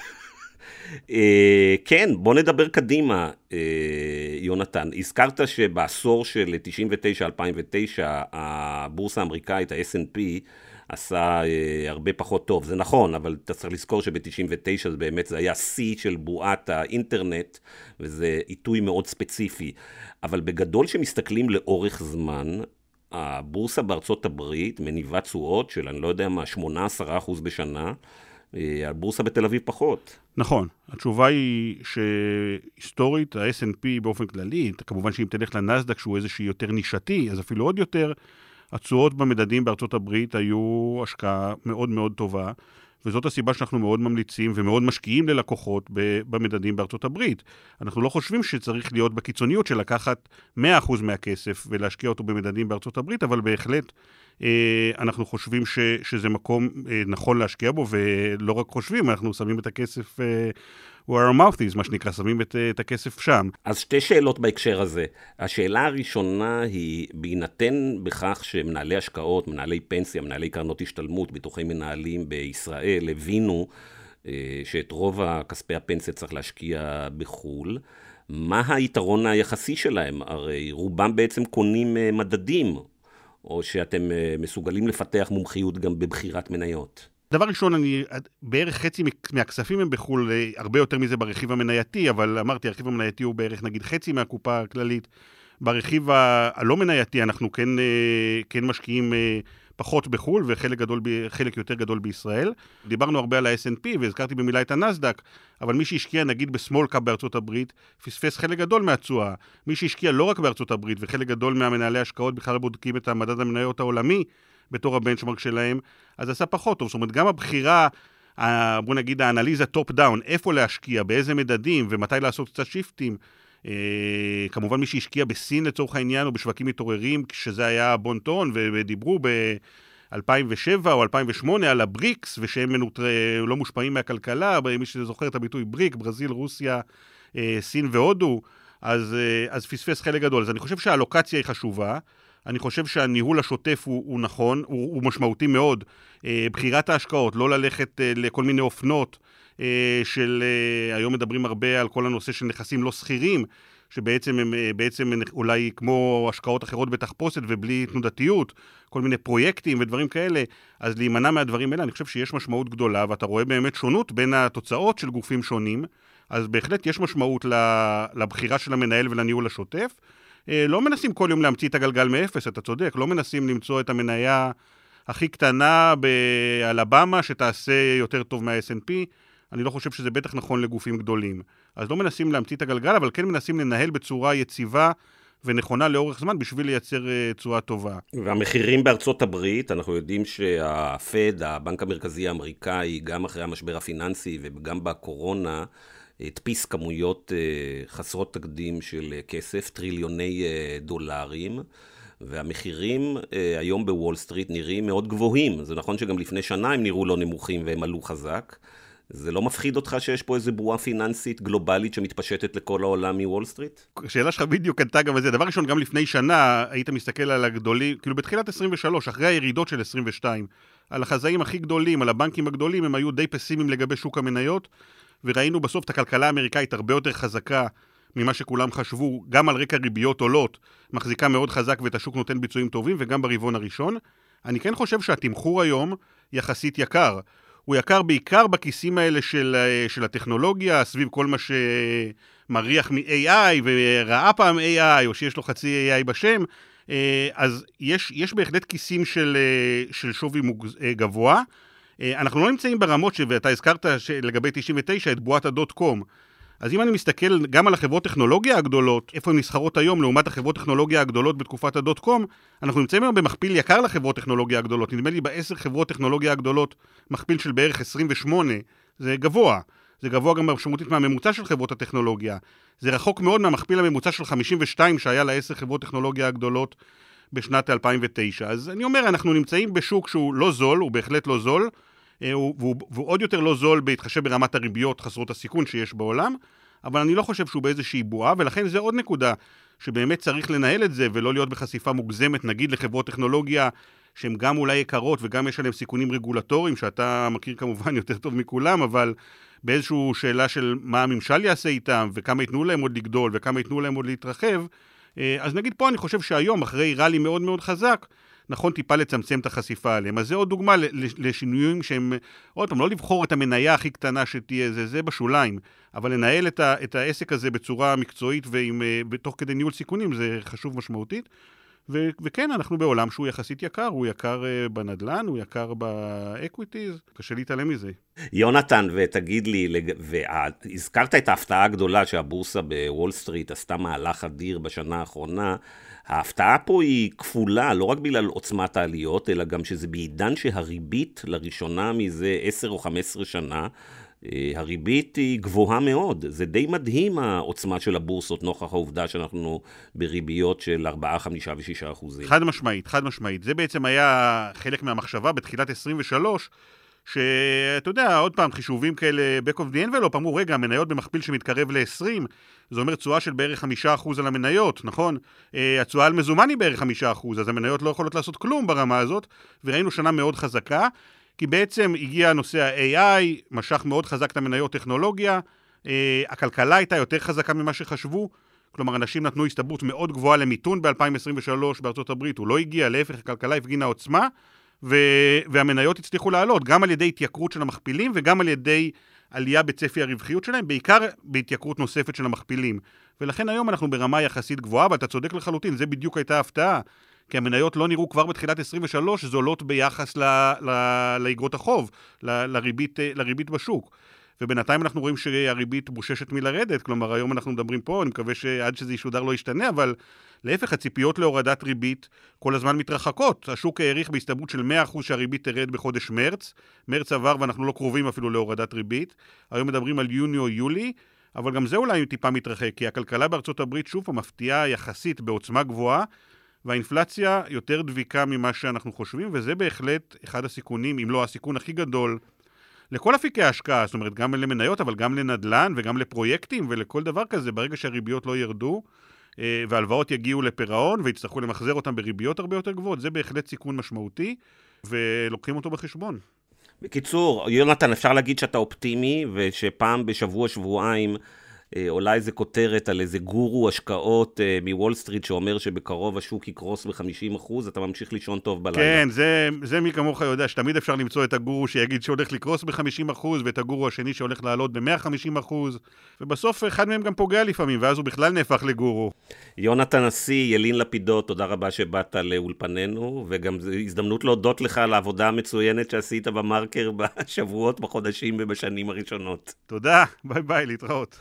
כן, בוא נדבר קדימה, יונתן. הזכרת שבעשור של תשעים ותשע עד אלפיים ותשע, הבורסה האמריקאית, ה-אס אנד פי, עשה הרבה פחות טוב. זה נכון, אבל אתה צריך לזכור שב-תשעים ותשע זה באמת, זה היה שיא של בועת האינטרנט, וזה עיתוי מאוד ספציפי. אבל בגדול שמסתכלים לאורך זמן, הבורסה בארצות הברית מניבה תשואות של, אני לא יודע מה, שמונה עשרה אחוז בשנה, הבורסה בתל אביב פחות. נכון. התשובה היא שהיסטורית, ה-אס אנד פי באופן כללי, כמובן שאם תלך לנסדק שהוא איזושהי יותר נישתי, אז אפילו עוד יותר, התשואות במדדים בארצות הברית היו השקעה מאוד מאוד טובה, וזאת הסיבה שאנחנו מאוד ממליצים ומאוד משקיעים ללקוחות במדדים בארצות הברית. אנחנו לא חושבים שצריך להיות בקיצוניות של לקחת מאה אחוז מהכסף ולהשקיע אותו במדדים בארצות הברית, אבל בהחלט אנחנו חושבים ש, שזה מקום נכון להשקיע בו, ולא רק חושבים, אנחנו שמים את הכסף where our mouth is, מה שנקרא, שמים את, את הכסף שם. אז שתי שאלות בהקשר הזה. השאלה הראשונה היא, בהינתן בכך שמנהלי השקעות, מנהלי פנסיה, מנהלי קרנות השתלמות, ביטוחי מנהלים בישראל, הבינו שאת רוב הכספי הפנסיה צריך להשקיע בחול, מה היתרון היחסי שלהם? הרי רובם בעצם קונים מדדים, או שאתם מסוגלים לפתח מומחיות גם בבחירת מניות? דבר ראשון, אני, בערך חצי מהכספים הם בחול, הרבה יותר מזה ברכיב המנייתי, אבל אמרתי, הרכיב המנייתי הוא בערך נגיד חצי מהקופה הכללית. ברכיב הלא מנייתי אנחנו כן, כן משקיעים פחות בחול, וחלק גדול, חלק יותר גדול בישראל. דיברנו הרבה על ה-אס אנד פי, והזכרתי במילה את הנסדק, אבל מי שהשקיע נגיד בסמול קאפ בארצות הברית, פספס חלק גדול מהתשואה. מי שהשקיע לא רק בארצות הברית, וחלק גדול מהמנהלי השקעות בכלל בודקים את המדד המניות העולמי, בתור הבנצ'מרק שלהם, אז עשה פחות טוב. זאת אומרת, גם הבחירה, בוא נגיד, האנליזה טופ דאון, איפה להשקיע, באיזה מדדים, ומתי לעשות קצת שיפטים, כמובן מי שהשקיע בסין לצורך העניין, או בשווקים מתעוררים, כשזה היה בונטון, ודיברו ב-אלפיים ושבע או אלפיים ושמונה על הבריקס, ושהם לא מושפעים מהכלכלה, מי שזוכר את הביטוי בריק, ברזיל, רוסיה, סין והודו, אז, אז פספס חלק גדול. אז אני חושב שהלוקציה היא חשובה, אני חושב שהניהול השוטף הוא, הוא נכון, הוא, הוא משמעותי מאוד. בחירת ההשקעות, לא ללכת לכל מיני אופנות, של, היום מדברים הרבה על כל הנושא של נכסים לא סחירים, שבעצם הם, בעצם הם אולי כמו השקעות אחרות בתחפושת ובלי תנודתיות, כל מיני פרויקטים ודברים כאלה, אז להימנע מהדברים האלה, אני חושב שיש משמעות גדולה, ואתה רואה באמת שונות בין התוצאות של גופים שונים, אז בהחלט יש משמעות לבחירה של המנהל ולניהול השוטף. לא מנסים כל יום להמציא את הגלגל מאפס, אתה צודק, לא מנסים למצוא את המניה הכי קטנה באלבמה שתעשה יותר טוב מה-אס אנד פי, אני לא חושב שזה בטח נכון לגופים גדולים. אז לא מנסים להמציא את הגלגל, אבל כן מנסים לנהל בצורה יציבה ונכונה לאורך זמן בשביל לייצר צורה טובה. והמחירים בארצות הברית, אנחנו יודעים שהפד, הבנק המרכזי האמריקאי, גם אחרי המשבר הפיננסי וגם בקורונה, הדפיס כמויות חסרות תקדים של כסף, טריליוני דולרים, והמחירים היום בוול סטריט נראים מאוד גבוהים. זה נכון שגם לפני שנה הם נראו לא נמוכים והם עלו חזק. זה לא מפחיד אותך שיש פה איזו בועה פיננסית גלובלית שמתפשטת לכל העולם מוול סטריט? השאלה שלך בדיוק ענתה גם על זה. דבר ראשון, גם לפני שנה היית מסתכל על הגדולים, כאילו בתחילת עשרים ושלוש, אחרי הירידות של עשרים ושתיים, על החזאים הכי גדולים, על הבנקים הגדולים, הם היו די פסימיים לגבי שוק המניות, וראינו בסוף את הכלכלה האמריקאית הרבה יותר חזקה ממה שכולם חשבו, גם על רקע ריביות עולות, מחזיקה מאוד חזק ואת השוק נותן ביצועים טובים, וגם ברבעון הראשון. אני כן חושב שהתמחור היום יחסית יקר. הוא יקר בעיקר בכיסים האלה של, של הטכנולוגיה, סביב כל מה שמריח מ-איי איי, וראה פעם איי איי, או שיש לו חצי איי איי בשם, אז יש, יש בהחלט כיסים של, של שווי גבוה. אנחנו לא נמצאים ברמות, ואתה הזכרת לגבי תשעים ותשע, את בועת הדוט קום. אז אם אני מסתכל גם על החברות טכנולוגיה הגדולות, איפה הן נסחרות היום לעומת החברות טכנולוגיה הגדולות בתקופת הדוט קום, אנחנו נמצאים היום במכפיל יקר לחברות טכנולוגיה הגדולות. נדמה לי בעשר חברות טכנולוגיה הגדולות, מכפיל של בערך עשרים ושמונה, זה גבוה. זה גבוה גם משמעותית מהממוצע של חברות הטכנולוגיה. זה רחוק מאוד מהמכפיל הממוצע של חמישים ושתיים שהיה לעשר חברות טכנולוגיה הגדולות בשנת אלפיים ותשע. אז אני אומר, אנחנו נמצאים בשוק שהוא לא זול, הוא בהחלט לא זול, והוא, והוא עוד יותר לא זול בהתחשב ברמת הריביות חסרות הסיכון שיש בעולם, אבל אני לא חושב שהוא באיזושהי בועה, ולכן זה עוד נקודה שבאמת צריך לנהל את זה, ולא להיות בחשיפה מוגזמת, נגיד לחברות טכנולוגיה, שהן גם אולי יקרות, וגם יש עליהן סיכונים רגולטוריים, שאתה מכיר כמובן יותר טוב מכולם, אבל באיזושהי שאלה של מה הממשל יעשה איתם, וכמה ייתנו להם עוד לגדול, וכמה ייתנו להם עוד להתרחב, אז נגיד פה אני חושב שהיום, אחרי רלי מאוד מאוד חזק, נכון טיפה לצמצם את החשיפה עליהם. אז זה עוד דוגמה לשינויים שהם, עוד פעם, לא לבחור את המניה הכי קטנה שתהיה, זה, זה בשוליים, אבל לנהל את, ה, את העסק הזה בצורה מקצועית ועם, בתוך כדי ניהול סיכונים, זה חשוב משמעותית. ו- וכן, אנחנו בעולם שהוא יחסית יקר, הוא יקר uh, בנדלן, הוא יקר באקוויטיז, קשה להתעלם מזה. יונתן, ותגיד לי, והזכרת את ההפתעה הגדולה שהבורסה בוול סטריט עשתה מהלך אדיר בשנה האחרונה, ההפתעה פה היא כפולה, לא רק בגלל עוצמת העליות, אלא גם שזה בעידן שהריבית לראשונה מזה עשר או חמש עשרה שנה, הריבית היא גבוהה מאוד. זה די מדהים העוצמה של הבורסות, נוכח העובדה שאנחנו בריביות של ארבעה, חמישה ושישה אחוזים. חד משמעית, חד משמעית. זה בעצם היה חלק מהמחשבה בתחילת עשרים ושלוש, שאתה יודע, עוד פעם, חישובים כאלה, back of the envelope, אמרו, רגע, המניות במכפיל שמתקרב ל-עשרים, זה אומר תשואה של בערך חמישה אחוז על המניות, נכון? התשואה על מזומן היא בערך חמישה אחוז, אז המניות לא יכולות לעשות כלום ברמה הזאת, וראינו שנה מאוד חזקה, כי בעצם הגיע הנושא ה-איי איי, משך מאוד חזק את המניות טכנולוגיה, הכלכלה הייתה יותר חזקה ממה שחשבו, כלומר, אנשים נתנו הסתברות מאוד גבוהה למיתון ב-אלפיים עשרים ושלוש בארצות הברית, הוא לא הגיע, להפך, הכלכלה הפגינה עוצמה, ו- והמניות הצליחו לעלות, גם על ידי התייקרות של המכפילים, וגם על ידי עלייה בצפי הרווחיות שלהם, בעיקר בהתייקרות נוספת של המכפילים. ולכן היום אנחנו ברמה יחסית גבוהה, ואתה צודק לחלוטין, זה בדיוק הייתה הפתעה, כי המניות לא נראו כבר בתחילת עשרים ושלוש, זולות ביחס ל- ל- לאגרות החוב, ל- לריבית, לריבית בשוק. ובינתיים אנחנו רואים שהריבית בוששת מלרדת, כלומר היום אנחנו מדברים פה, אני מקווה שעד שזה ישודר לא ישתנה, אבל להפך, הציפיות להורדת ריבית כל הזמן מתרחקות. השוק העריך בהסתברות של מאה אחוז שהריבית תרד בחודש מרץ, מרץ עבר ואנחנו לא קרובים אפילו להורדת ריבית, היום מדברים על יוני או יולי, אבל גם זה אולי טיפה מתרחק, כי הכלכלה בארצות הברית שוב מפתיעה יחסית בעוצמה גבוהה, והאינפלציה יותר דביקה ממה שאנחנו חושבים, וזה בהחלט אחד הסיכונים, אם לא הסיכון הכי גדול, לכל אפיקי ההשקעה, זאת אומרת, גם למניות, אבל גם לנדלן וגם לפרויקטים ולכל דבר כזה, ברגע שהריביות לא ירדו, והלוואות יגיעו לפירעון ויצטרכו למחזר אותם בריביות הרבה יותר גבוהות, זה בהחלט סיכון משמעותי, ולוקחים אותו בחשבון. בקיצור, יונתן, אפשר להגיד שאתה אופטימי, ושפעם בשבוע, שבועיים, עולה איזה כותרת על איזה גורו השקעות מוול סטריט שאומר שבקרוב השוק יקרוס ב-חמישים אחוז, אתה ממשיך לישון טוב בלילה. כן, זה, זה מי כמוך יודע, שתמיד אפשר למצוא את הגורו שיגיד שהולך לקרוס ב-חמישים אחוז, ואת הגורו השני שהולך לעלות ב-מאה וחמישים אחוז, ובסוף אחד מהם גם פוגע לפעמים, ואז הוא בכלל נהפך לגורו. יונתן נשיא, ילין לפידות, תודה רבה שבאת לאולפנינו, וגם זו הזדמנות להודות לך על העבודה המצוינת שעשית במרקר בשבועות, בחודשים ובשנים הראשונות. תודה, ביי ביי, להתראות.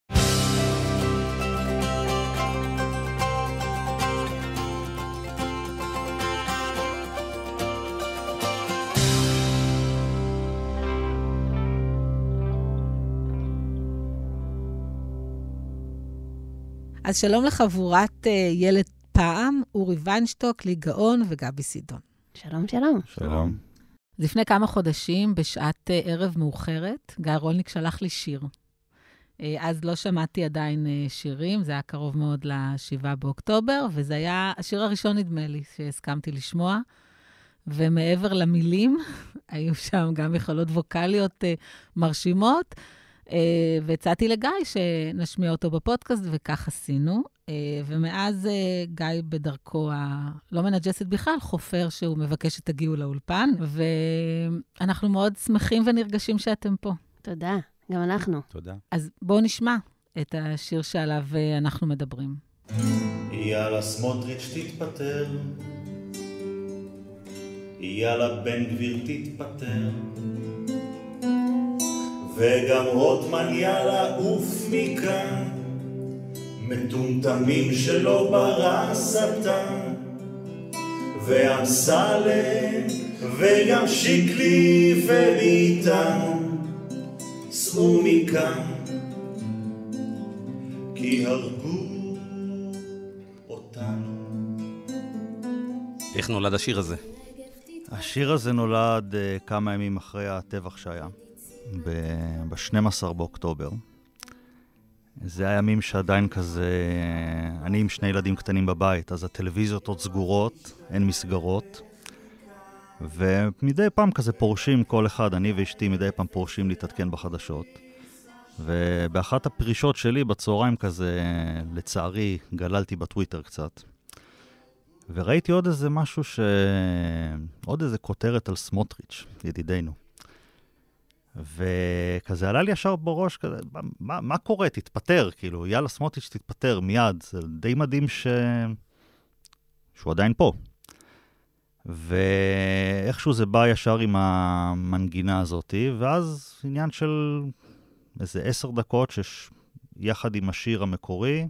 אז שלום לחבורת uh, ילד פעם, אורי ויינשטוק, לי גאון וגבי סידון. שלום, שלום. שלום. לפני כמה חודשים, בשעת uh, ערב מאוחרת, גיא רולניק שלח לי שיר. Uh, אז לא שמעתי עדיין uh, שירים, זה היה קרוב מאוד לשבעה באוקטובר, וזה היה השיר הראשון, נדמה לי, שהסכמתי לשמוע. ומעבר למילים, היו שם גם יכולות ווקליות uh, מרשימות, Uh, והצעתי לגיא שנשמיע אותו בפודקאסט, וכך עשינו. Uh, ומאז uh, גיא בדרכו הלא מנג'סת בכלל, חופר שהוא מבקש שתגיעו לאולפן, ואנחנו מאוד שמחים ונרגשים שאתם פה. תודה, גם אנחנו. תודה. אז בואו נשמע את השיר שעליו uh, אנחנו מדברים. יאללה סמוטריץ' תתפטר, יאללה בן גביר תתפטר, וגם רוטמן יאללה אוף מכאן, מטומטמים שלא ברא שטן, ואמסלם וגם שיקלי וביטן, סעו מכאן, כי הרגו אותנו. איך נולד השיר הזה? השיר הזה נולד uh, כמה ימים אחרי הטבח שהיה. ב-שנים עשר באוקטובר. זה הימים שעדיין כזה, אני עם שני ילדים קטנים בבית, אז הטלוויזיות עוד סגורות, אין מסגרות, ומדי פעם כזה פורשים כל אחד, אני ואשתי מדי פעם פורשים להתעדכן בחדשות, ובאחת הפרישות שלי בצהריים כזה, לצערי, גללתי בטוויטר קצת, וראיתי עוד איזה משהו ש... עוד איזה כותרת על סמוטריץ', ידידינו. וכזה עלה לי ישר בראש, כזה, מה, מה קורה? תתפטר, כאילו, יאללה סמוטריץ' תתפטר מיד. זה די מדהים ש... שהוא עדיין פה. ואיכשהו זה בא ישר עם המנגינה הזאת, ואז עניין של איזה עשר דקות שיחד עם השיר המקורי,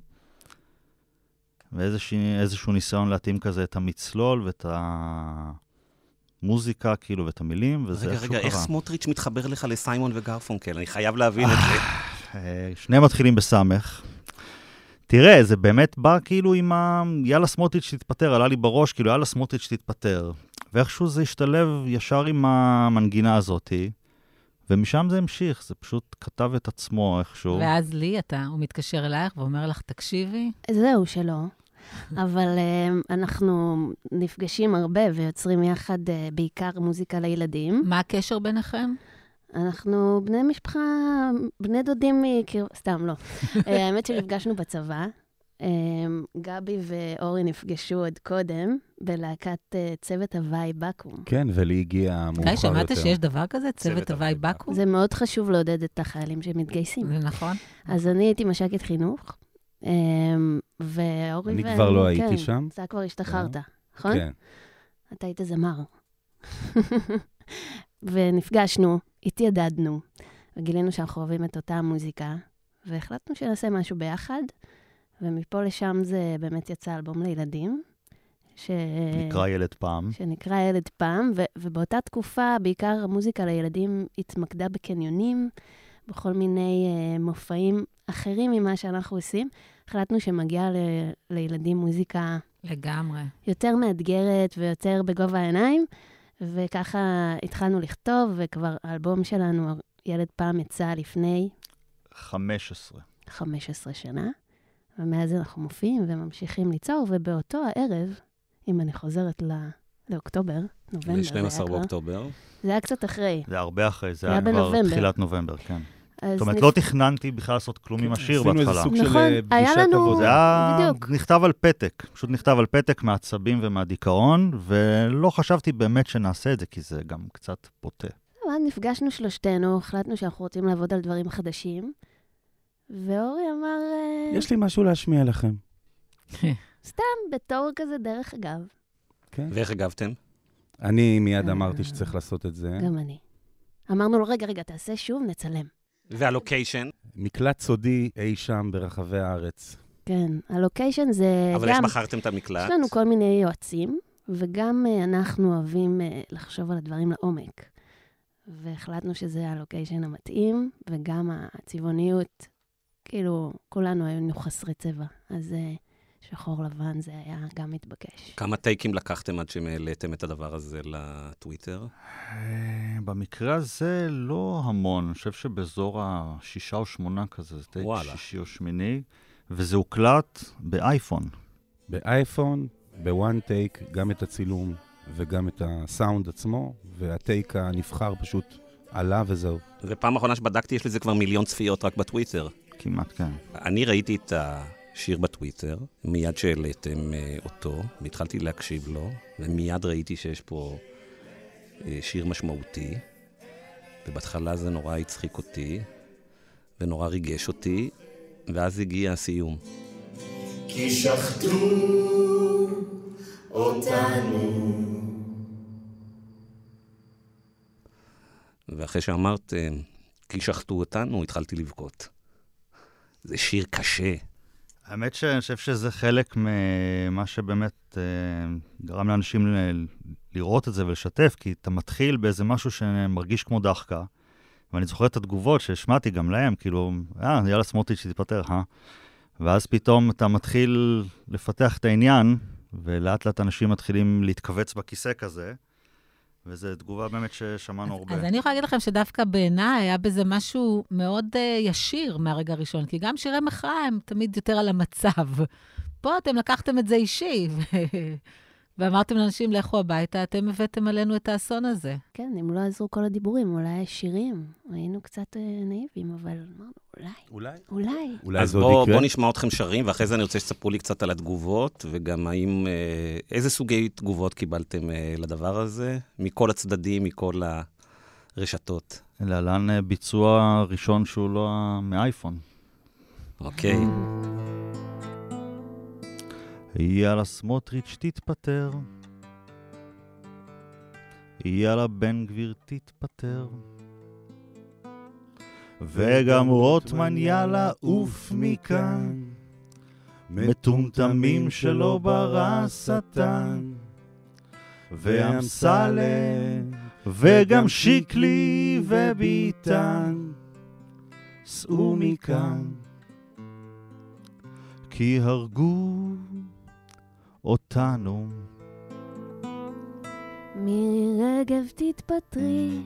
ואיזשהו ניסיון להתאים כזה את המצלול ואת המוזיקה, כאילו, ואת המילים, וזה רגע, איכשהו רגע, קרה. איך סמוטריץ' מתחבר לך לסיימון וגרפונקל? אני חייב להבין את זה. שניהם מתחילים בסמך. תראה, זה באמת בא כאילו עם ה... יאללה סמוטריץ' תתפטר, עלה לי בראש, כאילו יאללה סמוטריץ' תתפטר. ואיכשהו זה השתלב ישר עם המנגינה הזאת, ומשם זה המשיך, זה פשוט כתב את עצמו איכשהו. ואז לי, אתה, הוא מתקשר אלייך ואומר לך, תקשיבי. זהו, שלא. אבל uh, אנחנו נפגשים הרבה ויוצרים יחד uh, בעיקר מוזיקה לילדים. מה הקשר ביניכם? אנחנו בני משפחה, בני דודים מקרב... סתם, לא. האמת שנפגשנו בצבא. גבי ואורי נפגשו עוד קודם, בלהקת צוות הוואי בקו"ם. כן, ולי הגיע מאוחר יותר. גיא, שמעת שיש דבר כזה? צוות הוואי בקו"ם? זה מאוד חשוב לעודד את החיילים שמתגייסים. זה נכון. אז אני הייתי מש"קית חינוך, ואורי... אני כבר לא הייתי שם. אתה כבר השתחררת, נכון? כן. אתה היית זמר. ונפגשנו, התיידדנו, וגילינו שאנחנו אוהבים את אותה המוזיקה, והחלטנו שנעשה משהו ביחד, ומפה לשם זה באמת יצא אלבום לילדים. ש... נקרא ילד פעם. שנקרא ילד פעם, ו- ובאותה תקופה בעיקר המוזיקה לילדים התמקדה בקניונים, בכל מיני uh, מופעים אחרים ממה שאנחנו עושים. החלטנו שמגיעה ל- לילדים מוזיקה... לגמרי. יותר מאתגרת ויותר בגובה העיניים, וככה התחלנו לכתוב, וכבר האלבום שלנו, ילד פעם, יצא לפני... חמש עשרה. חמש עשרה שנה, ומאז אנחנו מופיעים וממשיכים ליצור, ובאותו הערב, אם אני חוזרת ל- לאוקטובר, נובמבר, ל-שנים עשר באוקטובר. זה היה קצת אחרי. זה הרבה אחרי, זה היה היה כבר בנובמבר. תחילת נובמבר, כן. אז זאת אומרת, נפ- לא תכננתי בכלל לעשות כלום עם השיר עשינו איזה בהתחלה. סוג נכון, של היה פגישת לנו- עבודה. זה היה בדיוק. נכתב על פתק, פשוט נכתב על פתק מעצבים ומהדיכאון, ולא חשבתי באמת שנעשה את זה, כי זה גם קצת פוטה. אז נפגשנו שלושתנו, החלטנו שאנחנו רוצים לעבוד על דברים חדשים, ואורי אמר, אה, יש לי משהו להשמיע לכם. סתם, בתור כזה דרך אגב. כן. ואיך הגבתם? אני מיד אמרתי שצריך לעשות את זה. גם אני. אמרנו לו, רגע, רגע, תעשה שוב, נצלם. והלוקיישן? מקלט סודי אי שם ברחבי הארץ. כן, הלוקיישן זה אבל איך גם... בחרתם את המקלט? יש לנו כל מיני יועצים, וגם uh, אנחנו אוהבים uh, לחשוב על הדברים לעומק. והחלטנו שזה הלוקיישן המתאים, וגם הצבעוניות, כאילו, כולנו היינו חסרי צבע. אז uh, שחור לבן זה היה גם מתבקש. כמה טייקים לקחתם עד שמעליתם את הדבר הזה לטוויטר? במקרה הזה לא המון, אני חושב שבאזור השישה או שמונה כזה, זה טייק וואלה. שישי או שמיני, וזה הוקלט באייפון. באייפון, בוואן טייק, גם את הצילום וגם את הסאונד עצמו, והטייק הנבחר פשוט עלה וזהו. ופעם אחרונה שבדקתי, יש לזה כבר מיליון צפיות רק בטוויטר. כמעט כן. אני ראיתי את השיר בטוויטר, מיד שהעליתם uh, אותו, והתחלתי להקשיב לו, ומיד ראיתי שיש פה uh, שיר משמעותי, ובהתחלה זה נורא הצחיק אותי, ונורא ריגש אותי, ואז הגיע הסיום. כי שחטו אותנו. ואחרי שאמרתם, כי שחטו אותנו, התחלתי לבכות. זה שיר קשה. האמת שאני חושב שזה חלק ממה שבאמת אה, גרם לאנשים ל- לראות את זה ולשתף, כי אתה מתחיל באיזה משהו שמרגיש כמו דחקה, ואני זוכר את התגובות שהשמעתי גם להם, כאילו, אה, יאללה סמוטריץ' שתתפטר, אה? ואז פתאום אתה מתחיל לפתח את העניין, ולאט לאט אנשים מתחילים להתכווץ בכיסא כזה, וזו תגובה באמת ששמענו הרבה. אז אני יכולה להגיד לכם שדווקא בעיניי היה בזה משהו מאוד uh, ישיר מהרגע הראשון, כי גם שירי מחאה הם תמיד יותר על המצב. פה אתם לקחתם את זה אישי, ו... ואמרתם לאנשים, לכו הביתה, אתם הבאתם עלינו את האסון הזה. כן, אם לא עזרו כל הדיבורים, אולי השירים. היינו קצת אה, נאיבים, אבל אמרנו, אולי, אולי? אולי. אולי אז זה עוד בוא, יקרה? בוא נשמע אתכם שרים, ואחרי זה אני רוצה שתספרו לי קצת על התגובות, וגם האם, אה, איזה סוגי תגובות קיבלתם אה, לדבר הזה, מכל הצדדים, מכל הרשתות. להלן אה, ביצוע ראשון שהוא לא מאייפון. אוקיי. יאללה סמוטריץ' תתפטר, יאללה בן גביר תתפטר, וגם רוטמן יאללה עוף מכאן, מטומטמים שלא ברא שטן, ואמסלם וגם שיקלי וביטן, סעו מכאן, כי הרגו אותנו. מירי רגב תתפטרי,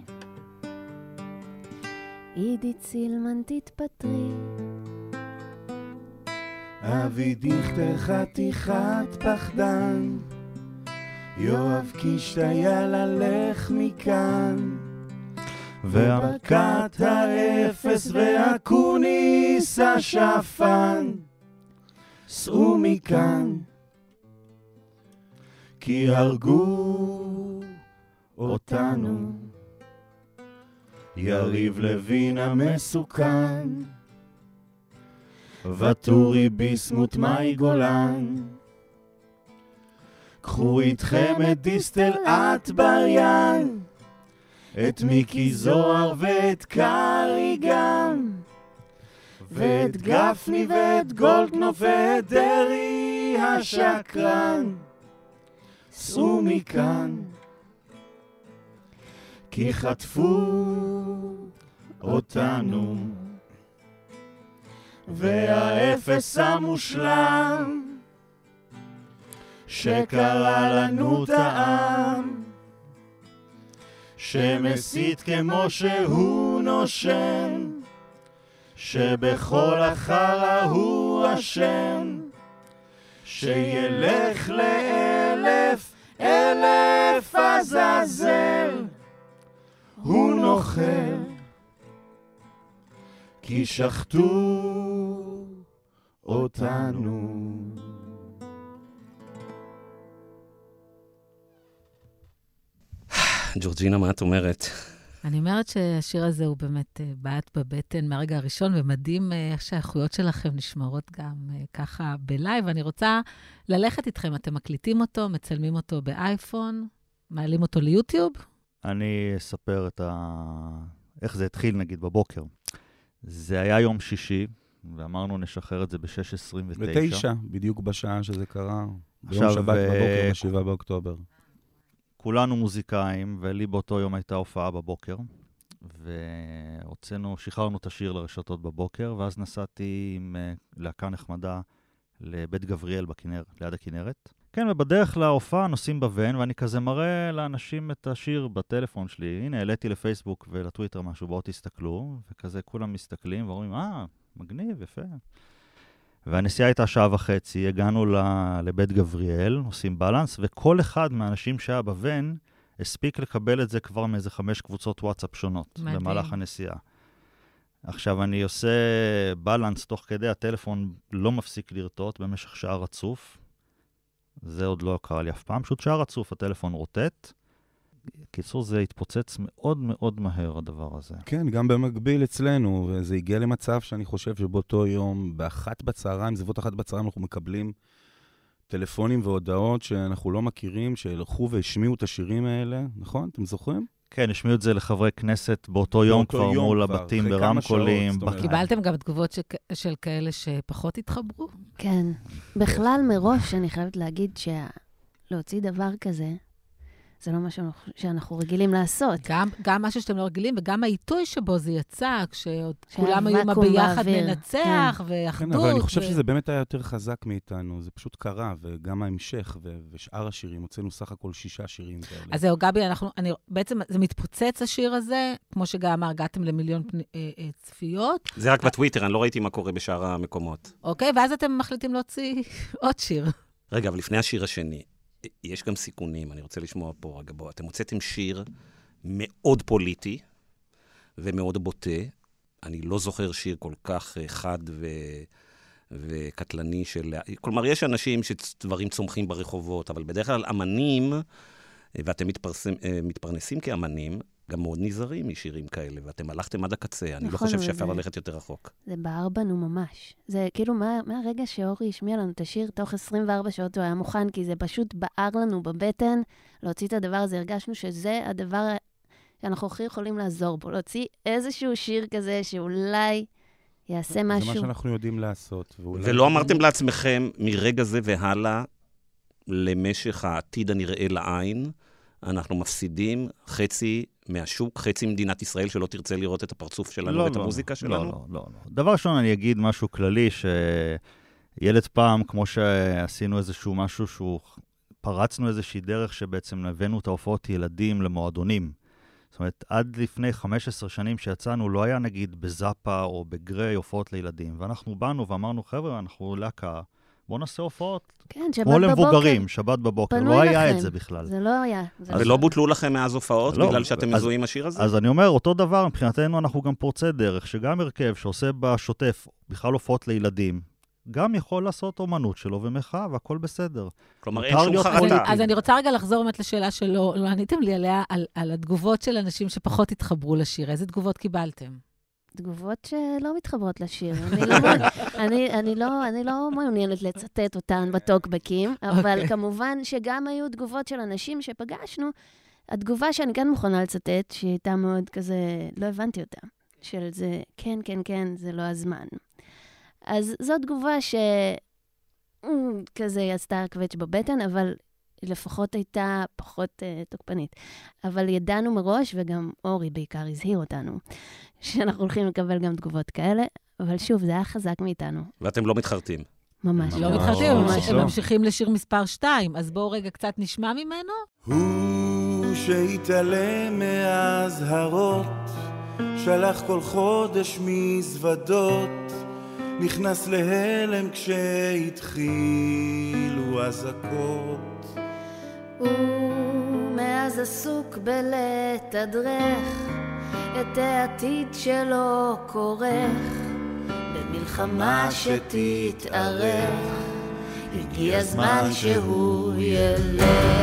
עידית סילמן תתפטרי, אבי דיכטר חתיכת פחדן, יואב קיש יאללה לך מכאן, וברקת האפס והקוניס השפן, סעו מכאן, כי הרגו אותנו. יריב לוין המסוכן, וטורי ביסמוט מאי גולן, קחו איתכם את דיסטל אטבריאן, את מיקי זוהר ואת קרי גם, ואת גפני ואת גולדקנופ ואת דרי השקרן, סעו מכאן, כי חטפו אותנו. והאפס המושלם שקרא לנו את העם, שמסית כמו שהוא נושם, שבכל החרא הוא אשם, שילך לאלף אלף עזאזל, הוא נוכל, כי שחטו אותנו. ג'ורג'ינה, מה את אומרת? אני אומרת שהשיר הזה הוא באמת בעט בבטן מהרגע הראשון, ומדהים איך שהאיכויות שלכם נשמרות גם ככה בלייב. אני רוצה ללכת איתכם, אתם מקליטים אותו, מצלמים אותו באייפון, מעלים אותו ליוטיוב? אני אספר את ה... איך זה התחיל נגיד בבוקר. זה היה יום שישי, ואמרנו נשחרר את זה ב-שש עשרים ותשע. בתשע, בדיוק בשעה שזה קרה. ביום שבת בבוקר, ב-שבעה באוקטובר. כולנו מוזיקאים, ולי באותו יום הייתה הופעה בבוקר, והוצאנו, שחררנו את השיר לרשתות בבוקר, ואז נסעתי עם להקה נחמדה לבית גבריאל בכנר, ליד הכנרת. כן, ובדרך להופעה נוסעים בוון, ואני כזה מראה לאנשים את השיר בטלפון שלי. הנה, העליתי לפייסבוק ולטוויטר משהו, בואו תסתכלו, וכזה כולם מסתכלים ואומרים, אה, מגניב, יפה. והנסיעה הייתה שעה וחצי, הגענו לבית גבריאל, עושים בלנס, וכל אחד מהאנשים שהיה בוון, הספיק לקבל את זה כבר מאיזה חמש קבוצות וואטסאפ שונות, מדהים. במהלך הנסיעה. עכשיו אני עושה בלנס תוך כדי, הטלפון לא מפסיק לרטוט במשך שעה רצוף, זה עוד לא קרה לי אף פעם, פשוט שעה רצוף, הטלפון רוטט. קיצור, זה התפוצץ מאוד מאוד מהר, הדבר הזה. כן, גם במקביל אצלנו, וזה הגיע למצב שאני חושב שבאותו יום, באחת בצהריים, זוות אחת בצהריים, אנחנו מקבלים טלפונים והודעות שאנחנו לא מכירים, שהלכו והשמיעו את השירים האלה, נכון? אתם זוכרים? כן, השמיעו את זה לחברי כנסת באותו יום כבר מול הבתים ברמקולים. קיבלתם גם תגובות של כאלה שפחות התחברו? כן. בכלל מראש אני חייבת להגיד שלהוציא דבר כזה, זה לא משהו שאנחנו רגילים לעשות. גם, גם משהו שאתם לא רגילים, וגם העיתוי שבו זה יצא, כשעוד כולם היו מה ביחד מנצח, כן. ואחדות. כן, אבל אני חושב ו... שזה באמת היה יותר חזק מאיתנו, זה פשוט קרה, וגם ההמשך, ו... ושאר השירים, הוצאנו סך הכל שישה שירים כאלה. אז זהו, גבי, אנחנו, אני, בעצם זה מתפוצץ השיר הזה, כמו שגם אמר, הגעתם למיליון פני, אה, אה, צפיות. זה רק בטוויטר, אני לא ראיתי מה קורה בשאר המקומות. אוקיי, ואז אתם מחליטים להוציא עוד שיר. רגע, אבל לפני השיר השני, יש גם סיכונים, אני רוצה לשמוע פה רגע בוא. אתם הוצאתם שיר מאוד פוליטי ומאוד בוטה. אני לא זוכר שיר כל כך חד ו... וקטלני של... כלומר, יש אנשים שדברים צומחים ברחובות, אבל בדרך כלל אמנים, ואתם מתפרסם, מתפרנסים כאמנים, גם מאוד נזהרים משירים כאלה, ואתם הלכתם עד הקצה, אני נכון, לא חושב אבל שאפשר זה- ללכת יותר רחוק. זה בער בנו ממש. זה כאילו, מה, מהרגע שאורי השמיע לנו את השיר, תוך עשרים וארבע שעות הוא היה מוכן, כי זה פשוט בער לנו בבטן, להוציא את הדבר הזה. הרגשנו שזה הדבר שאנחנו הכי יכולים לעזור בו, להוציא איזשהו שיר כזה שאולי יעשה זה מה משהו. שאנחנו יודעים לעשות. ואולי- ולא אמרתם לעצמכם, מרגע זה והלאה, למשך העתיד הנראה לעין, אנחנו מפסידים חצי מהשוק, חצי מדינת ישראל שלא תרצה לראות את הפרצוף שלנו לא, ואת לא, המוזיקה לא, שלנו? לא, לא, לא. דבר ראשון, אני אגיד משהו כללי, שילד פעם, כמו שעשינו איזשהו משהו שהוא, פרצנו איזושהי דרך שבעצם הבאנו את ההופעות ילדים למועדונים. זאת אומרת, עד לפני חמש עשרה שנים שיצאנו, לא היה נגיד בזאפה או בגרי הופעות לילדים. ואנחנו באנו ואמרנו, חבר'ה, אנחנו להקה, בואו נעשה הופעות. כן, שבת כמו בבוקר. למבוגרים, שבת בבוקר. פנוי לא היה לכם. את זה בכלל. זה לא היה. זה ולא בוטלו לכם מאז הופעות, לא, בגלל שאתם אז- מזוהים עם השיר הזה? אז אני אומר, אותו דבר, מבחינתנו אנחנו גם פורצי דרך, שגם הרכב שעושה בשוטף בכלל הופעות לילדים, גם יכול לעשות אומנות שלו ומחאה, והכל בסדר. כלומר, מותר אין שום להיות אז חרטה. אני, אז אני רוצה רגע לחזור באמת לשאלה שלא לא עניתם לי עליה, על, על התגובות של אנשים שפחות התחברו לשיר. איזה תגובות קיבלתם? תגובות שלא מתחברות לשיר. אני לא, מעוני- אני, אני, לא, אני לא מעוניינת לצטט אותן בטוקבקים, אבל אוקיי. כמובן שגם היו תגובות של אנשים שפגשנו. התגובה שאני כן מוכנה לצטט, שהיא הייתה מאוד כזה, לא הבנתי אותה, של זה, כן, כן, כן, זה לא הזמן. אז זו תגובה ש... אמ, כזה עשתה קווץ' בבטן, אבל היא לפחות הייתה פחות uh, תוקפנית. אבל ידענו מראש, וגם אורי בעיקר הזהיר אותנו, שאנחנו הולכים לקבל גם תגובות כאלה, אבל שוב, זה היה חזק מאיתנו. ואתם לא מתחרטים. ממש. לא ממש מתחרטים, הם- ממש הם לא. ממשיכים לשיר מספר שתיים, אז בואו רגע קצת נשמע ממנו. הוא שהתעלם מהאזהרות, שלח כל חודש מזוודות, נכנס להלם כשהתחילו אזעקות. הוא מאז עסוק בלתדרך את העתיד שלו כורך, במלחמה שתתארך, הגיע הזמן שהוא ילך.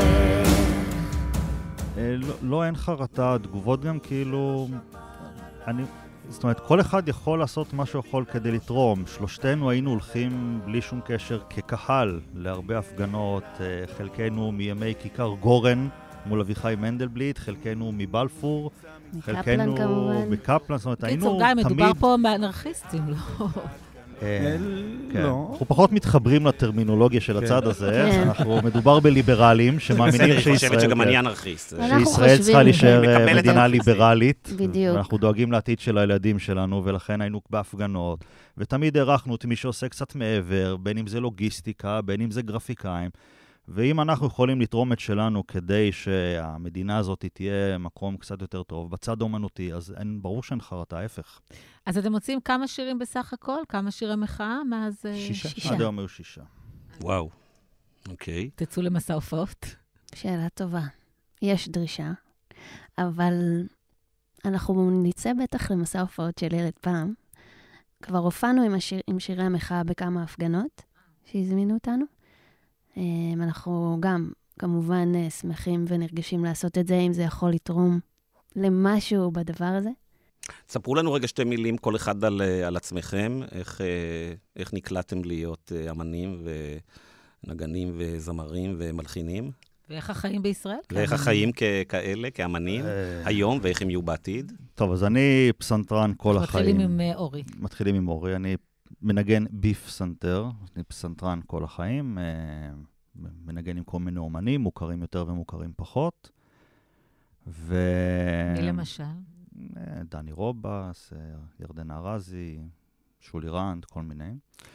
אה, לא, לא, אין חרטה, תגובות גם כאילו... אני... זאת אומרת, כל אחד יכול לעשות מה שהוא יכול כדי לתרום. שלושתנו היינו הולכים בלי שום קשר כקהל להרבה הפגנות, אה, חלקנו מימי כיכר גורן מול אביחי מנדלבליט, חלקנו מבלפור, מקפלן חלקנו כמובן. בקפלן, זאת אומרת, היינו קיצור, גיא, תמיד... מדובר פה באנרכיסטים, לא? אה, אל- כן. לא. אנחנו פחות מתחברים לטרמינולוגיה של כן. הצד הזה, כן. אנחנו מדובר בליברלים שמאמינים בסדר, היא שישראל... חושבת שגם כן. אני אנרכיסט. אנחנו שישראל חושבים- צריכה להישאר אה, מקבלת מדינה אנרכיסטים. ליברלית. בדיוק. ואנחנו דואגים לעתיד של הילדים שלנו, ולכן היינו בהפגנות, ותמיד הערכנו את מי שעושה קצת מעבר, בין אם זה לוגיסטיקה, בין אם זה גרפיקאים, ואם אנחנו יכולים לתרום את שלנו כדי שהמדינה הזאת תהיה מקום קצת יותר טוב, בצד האומנותי, אז אין, ברור שאין חרטה, ההפך. אז אתם מוצאים כמה שירים בסך הכל? כמה שירי מחאה מאז... אה, שישה. שישה. עד היום היו שישה. וואו, אוקיי. תצאו למסע הופעות? שאלה טובה. יש דרישה, אבל אנחנו נצא בטח למסע הופעות של ילד פעם. כבר הופענו עם, השיר, עם שירי המחאה בכמה הפגנות שהזמינו אותנו. אמ, אנחנו גם כמובן אה, שמחים ונרגשים לעשות את זה, אם זה יכול לתרום למשהו בדבר הזה. ספרו לנו רגע שתי מילים, כל אחד על, אה, על עצמכם, איך, אה, איך נקלטתם להיות אה, אמנים ונגנים וזמרים ומלחינים, ואיך החיים בישראל? ואיך כן. החיים ככאלה, כאמנים, אה, היום, ואיך הם יהיו בעתיד. טוב, אז אני פסנתרן כל החיים. מתחילים עם אה, אורי. מתחילים עם אורי. אני מנגן בפסנתר, אני פסנתרן כל החיים, אה, מנגן עם כל מיני אומנים, מוכרים יותר ומוכרים פחות. ו... מי למשל? אה, דני רובס, אה, ירדן ארזי, שולי רנד, כל מיני.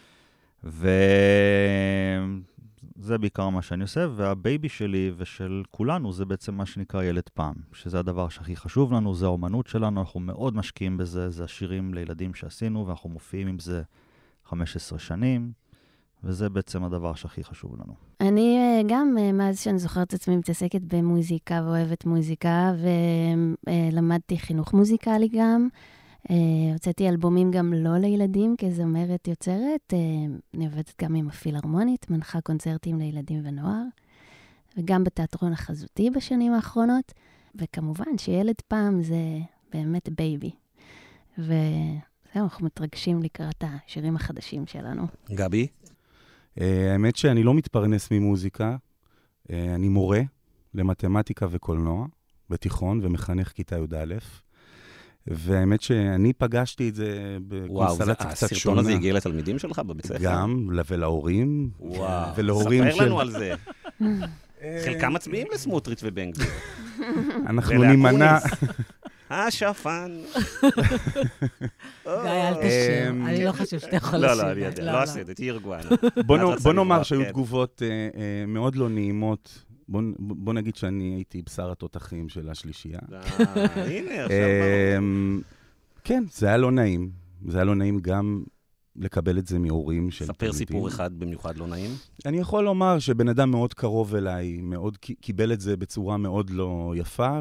וזה בעיקר מה שאני עושה, והבייבי שלי ושל כולנו זה בעצם מה שנקרא ילד פעם, שזה הדבר שהכי חשוב לנו, זה האומנות שלנו, אנחנו מאוד משקיעים בזה, זה השירים לילדים שעשינו, ואנחנו מופיעים עם זה חמש עשרה שנים, וזה בעצם הדבר שהכי חשוב לנו. אני אה, גם, אה, מאז שאני זוכרת את עצמי, מתעסקת במוזיקה ואוהבת מוזיקה, ולמדתי חינוך מוזיקלי גם. אה, הוצאתי אלבומים גם לא לילדים, כזמרת יוצרת. אה, אני עובדת גם עם הפילהרמונית, מנחה קונצרטים לילדים ונוער, וגם בתיאטרון החזותי בשנים האחרונות. וכמובן שילד פעם זה באמת בייבי. וזהו, אנחנו מתרגשים לקראת השירים החדשים שלנו. גבי? Uh, האמת שאני לא מתפרנס ממוזיקה, uh, אני מורה למתמטיקה וקולנוע בתיכון ומחנך כיתה י"א, והאמת שאני פגשתי את זה בקונסטלציה קצת שונה. הסרטון הזה הגיע לתלמידים שלך בבית ספר? גם, ולהורים. וואו, ולהורים ספר של... לנו על זה. חלקם מצביעים לסמוטריץ' ובן גביר. אנחנו נימנע... השפן. גיא, אל תשאר. אני לא חושב שאתה יכול לשאר. לא, לא, אני יודע, לא עשה את זה, תהי רגועה. בוא נאמר שהיו תגובות מאוד לא נעימות. בוא נגיד שאני הייתי בשר התותחים של השלישייה. הנה, עכשיו... כן, זה היה לא נעים. זה היה לא נעים גם לקבל את זה מהורים של תלמידים. ספר סיפור אחד במיוחד לא נעים. אני יכול לומר שבן אדם מאוד קרוב אליי, מאוד קיבל את זה בצורה מאוד לא יפה,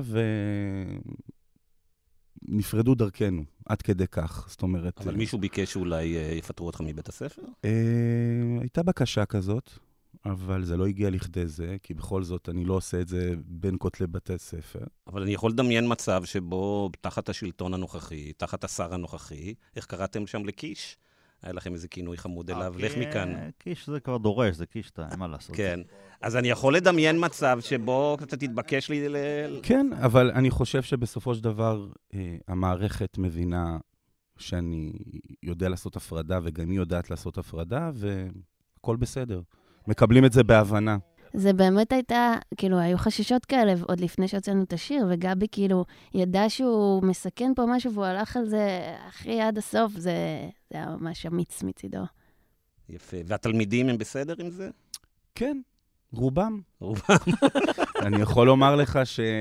ונפרדו דרכנו, עד כדי כך. זאת אומרת... אבל מישהו ביקש שאולי יפטרו אותך מבית הספר? הייתה בקשה כזאת, אבל זה לא הגיע לכדי זה, כי בכל זאת אני לא עושה את זה בין כותלי בתי ספר. אבל אני יכול לדמיין מצב שבו תחת השלטון הנוכחי, תחת השר הנוכחי, איך קראתם שם לקיש? היה לכם איזה כינוי חמוד אליו, לך מכאן. קיש זה כבר דורש, זה קיש, אין מה לעשות. כן, אז אני יכול לדמיין מצב שבו אתה תתבקש לי ל... כן, אבל אני חושב שבסופו של דבר המערכת מבינה שאני יודע לעשות הפרדה, וגם היא יודעת לעשות הפרדה, והכל בסדר. מקבלים את זה בהבנה. זה באמת הייתה, כאילו, היו חששות כאלה עוד לפני שהוצאנו את השיר, וגבי כאילו ידע שהוא מסכן פה משהו, והוא הלך על זה הכי עד הסוף, זה, זה היה ממש אמיץ מצידו. יפה. והתלמידים הם בסדר עם זה? כן, רובם. רובם. אני יכול לומר לך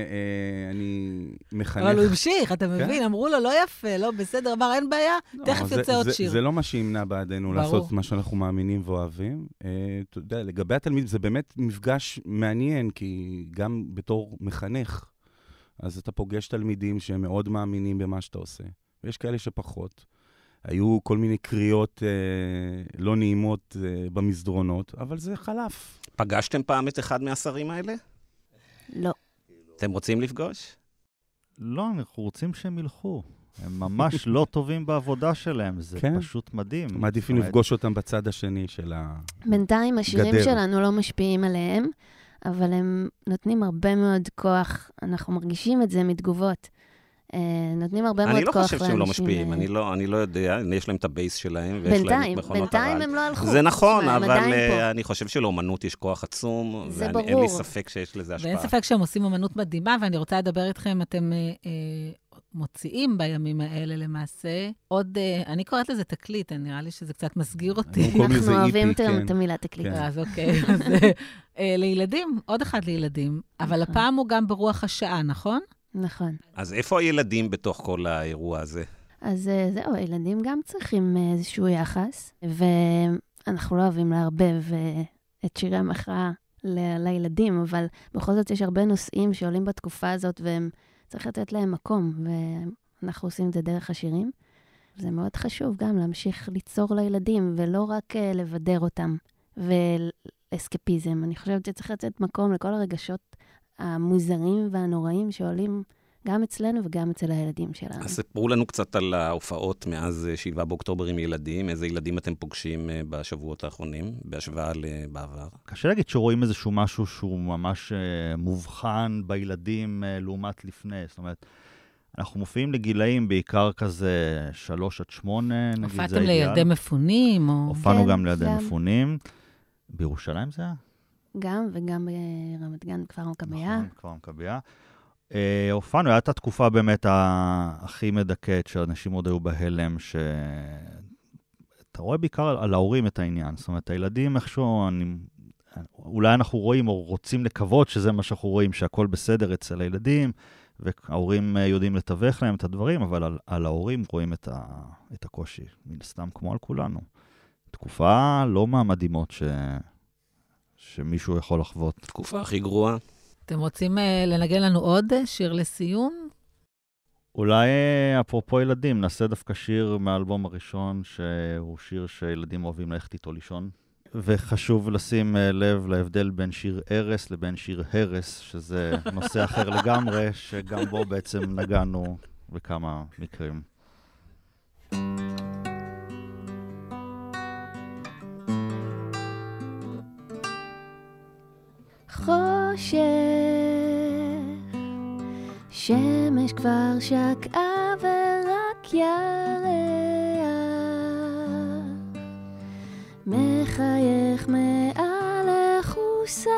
שאני מחנך... אבל הוא המשיך, אתה מבין? אמרו לו, לא יפה, לא בסדר, אמר, אין בעיה, תכף יוצא עוד שיר. זה לא מה שימנע בעדנו לעשות מה שאנחנו מאמינים ואוהבים. אתה יודע, לגבי התלמיד, זה באמת מפגש מעניין, כי גם בתור מחנך, אז אתה פוגש תלמידים שהם מאוד מאמינים במה שאתה עושה. ויש כאלה שפחות. היו כל מיני קריאות לא נעימות במסדרונות, אבל זה חלף. פגשתם פעם את אחד מהשרים האלה? לא. אתם רוצים לפגוש? לא, אנחנו רוצים שהם ילכו. הם ממש לא טובים בעבודה שלהם, זה כן? פשוט מדהים. מעדיפים לפגוש אותם בצד השני של הגדר. בינתיים השירים שלנו לא משפיעים עליהם, אבל הם נותנים הרבה מאוד כוח, אנחנו מרגישים את זה מתגובות. נותנים הרבה מאוד כוח לאנשים. אני לא חושב שהם לא משפיעים, אני לא, אני לא יודע, יש להם את הבייס שלהם, ויש להם את מכונות הרעל. בינתיים הם לא הלכו. זה נכון, אבל אני חושב שלאמנות יש כוח עצום, ואין לי ספק שיש לזה השפעה. ואין ספק שהם עושים אמנות מדהימה, ואני רוצה לדבר איתכם, אתם מוציאים בימים האלה למעשה, עוד, אני קוראת לזה תקליט, נראה לי שזה קצת מסגיר אותי. אנחנו אוהבים את המילה תקליט. אז אוקיי, אז לילדים, עוד אחד לילדים, אבל הפעם הוא גם ברוח השעה, נכון? נכון. אז איפה הילדים בתוך כל האירוע הזה? אז זהו, הילדים גם צריכים איזשהו יחס, ואנחנו לא אוהבים להרבב את שירי המחאה ל- לילדים, אבל בכל זאת יש הרבה נושאים שעולים בתקופה הזאת, והם צריך לתת להם מקום, ואנחנו עושים את זה דרך השירים. זה מאוד חשוב גם להמשיך ליצור לילדים, ולא רק לבדר אותם, ואסקפיזם. אני חושבת שצריך לתת מקום לכל הרגשות המוזרים והנוראים שעולים גם אצלנו וגם אצל הילדים שלנו. אז ספרו לנו קצת על ההופעות מאז שבעה באוקטובר עם ילדים. איזה ילדים אתם פוגשים בשבועות האחרונים, בהשוואה לבעבר? קשה להגיד שרואים איזשהו משהו שהוא ממש מובחן בילדים לעומת לפני. זאת אומרת, אנחנו מופיעים לגילאים בעיקר כזה שלוש עד שמונה, נגיד זה הופעתם לידי מפונים? או... הופענו כן, גם לידי גם. מפונים. בירושלים זה היה? גם, וגם ברמת גן, כפר מכביה. נכון, כפר מכביה. אה, הופענו, הייתה התקופה באמת הכי מדכאת, שאנשים עוד היו בהלם, שאתה רואה בעיקר על ההורים את העניין. זאת אומרת, הילדים איכשהו, אני... אולי אנחנו רואים או רוצים לקוות שזה מה שאנחנו רואים, שהכל בסדר אצל הילדים, וההורים יודעים לתווך להם את הדברים, אבל על, על ההורים רואים את, ה, את הקושי, מן סתם כמו על כולנו. תקופה לא מהמדהימות ש... שמישהו יכול לחוות. תקופה הכי גרועה. אתם רוצים uh, לנגן לנו עוד שיר לסיום? אולי, אפרופו ילדים, נעשה דווקא שיר מהאלבום הראשון, שהוא שיר שילדים אוהבים ללכת איתו לישון. וחשוב לשים לב להבדל בין שיר ארס לבין שיר הרס, שזה נושא אחר לגמרי, שגם בו בעצם נגענו בכמה מקרים. חושך, שמש כבר שקעה ורק ירח, מחייך מעלך ושמח,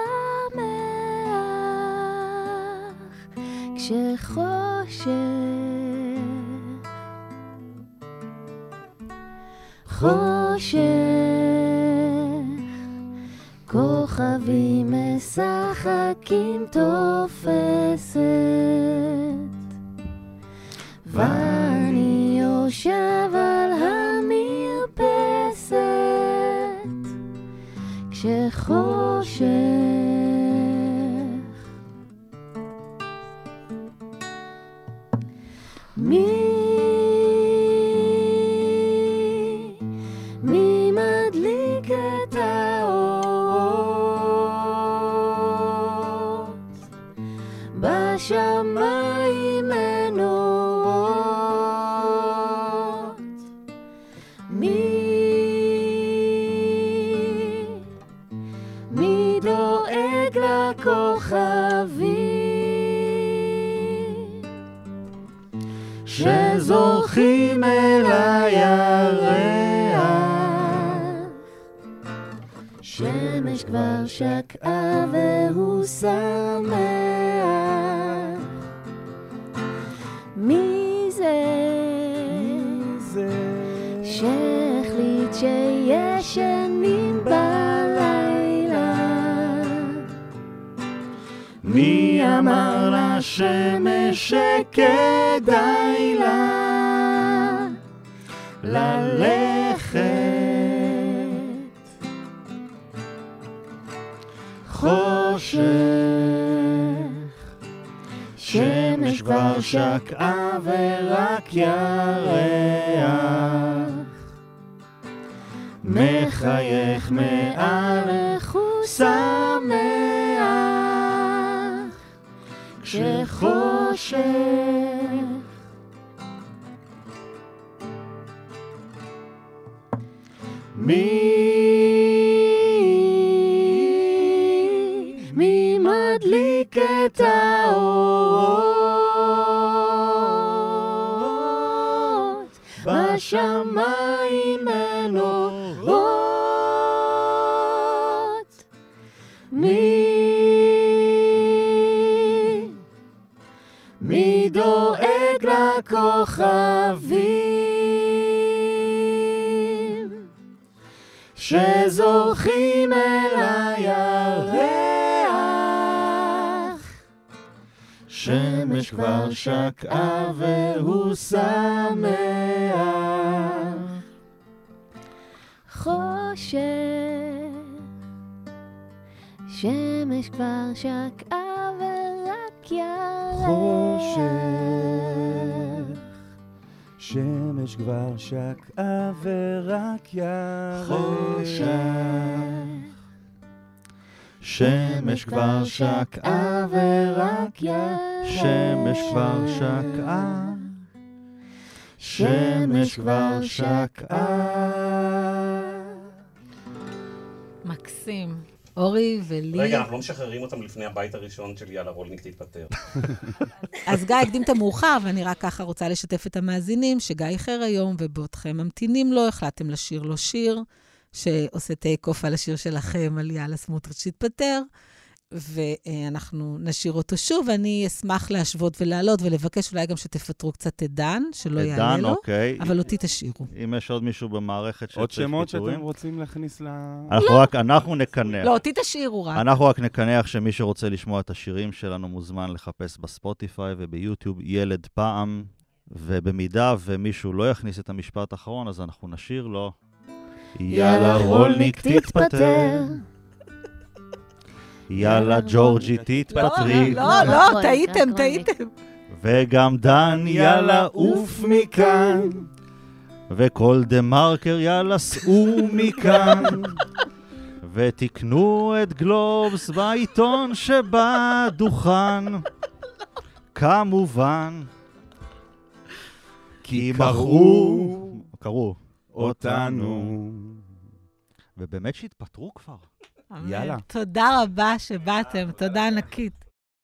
כשחושך, חושך, כוכבים משחקים תופסת, ואני יושב על המרפסת, כשחושך. מי, מי מדליק את האורות, בשמיים מנורות, מי, מי דואג לכוכבים שזורחים אל הירח, שמש כבר שקעה והוא שמח, מי זה, מי זה שהחליט שישנים בלילה, מי אמר לשמש שכדאי לה ללכת, חושך, שמש כבר שקעה ורק ירח, מחייך מעלך ושמח, כשחושך. מי, מי מדליק את האורות, בשמיים מנורות, מי, מי דואג לכוכבים שזורחים אל הירח, שמש כבר שקעה והוא שמח, חושך, שמש כבר שקעה ורק ירח, חושך, שמש כבר שקעה ורק ירח, חושך, שמש כבר שקעה ורק ירח, שמש כבר שקעה, שמש כבר שקעה. מקסים. אורי ולי... רגע, אנחנו לא משחררים אותם לפני הבית הראשון של יאללה רולניק תתפטר. אז גיא הקדים את המאוחר, ואני רק ככה רוצה לשתף את המאזינים, שגיא איחר היום, ובעודכם ממתינים לו, החלטתם לשיר לו שיר, שעושה טייק אוף על השיר שלכם, על יאללה סמוטריץ' תתפטר, ואנחנו נשיר אותו שוב, ואני אשמח להשוות ולעלות, ולבקש אולי גם שתפטרו קצת את דן, שלא יעלה לו, אוקיי. אבל אותי תשאירו. אם יש עוד מישהו במערכת שצריך עוד פיטורים. שמות שאתם רוצים להכניס ל... אנחנו רק, אנחנו נקנח. לא, אותי תשאירו רק. אנחנו רק נקנח שמי שרוצה לשמוע את השירים שלנו מוזמן לחפש בספוטיפיי וביוטיוב ילד פעם, ובמידה ומישהו לא יכניס את המשפט האחרון, אז אנחנו נשיר לו יאללה רולניק תתפטר, יאללה ג'ורג'י תתפטרי, לא, לא, טעיתם, טעיתם. וגם דן יאללה עוף מכאן, וכל דה מרקר יאללה סעו מכאן, ותקנו את גלובס בעיתון שבדוכן, כמובן. כי מכרו, קראו אותנו. ובאמת שהתפטרו כבר. יאללה. תודה רבה שבאתם, תודה ענקית.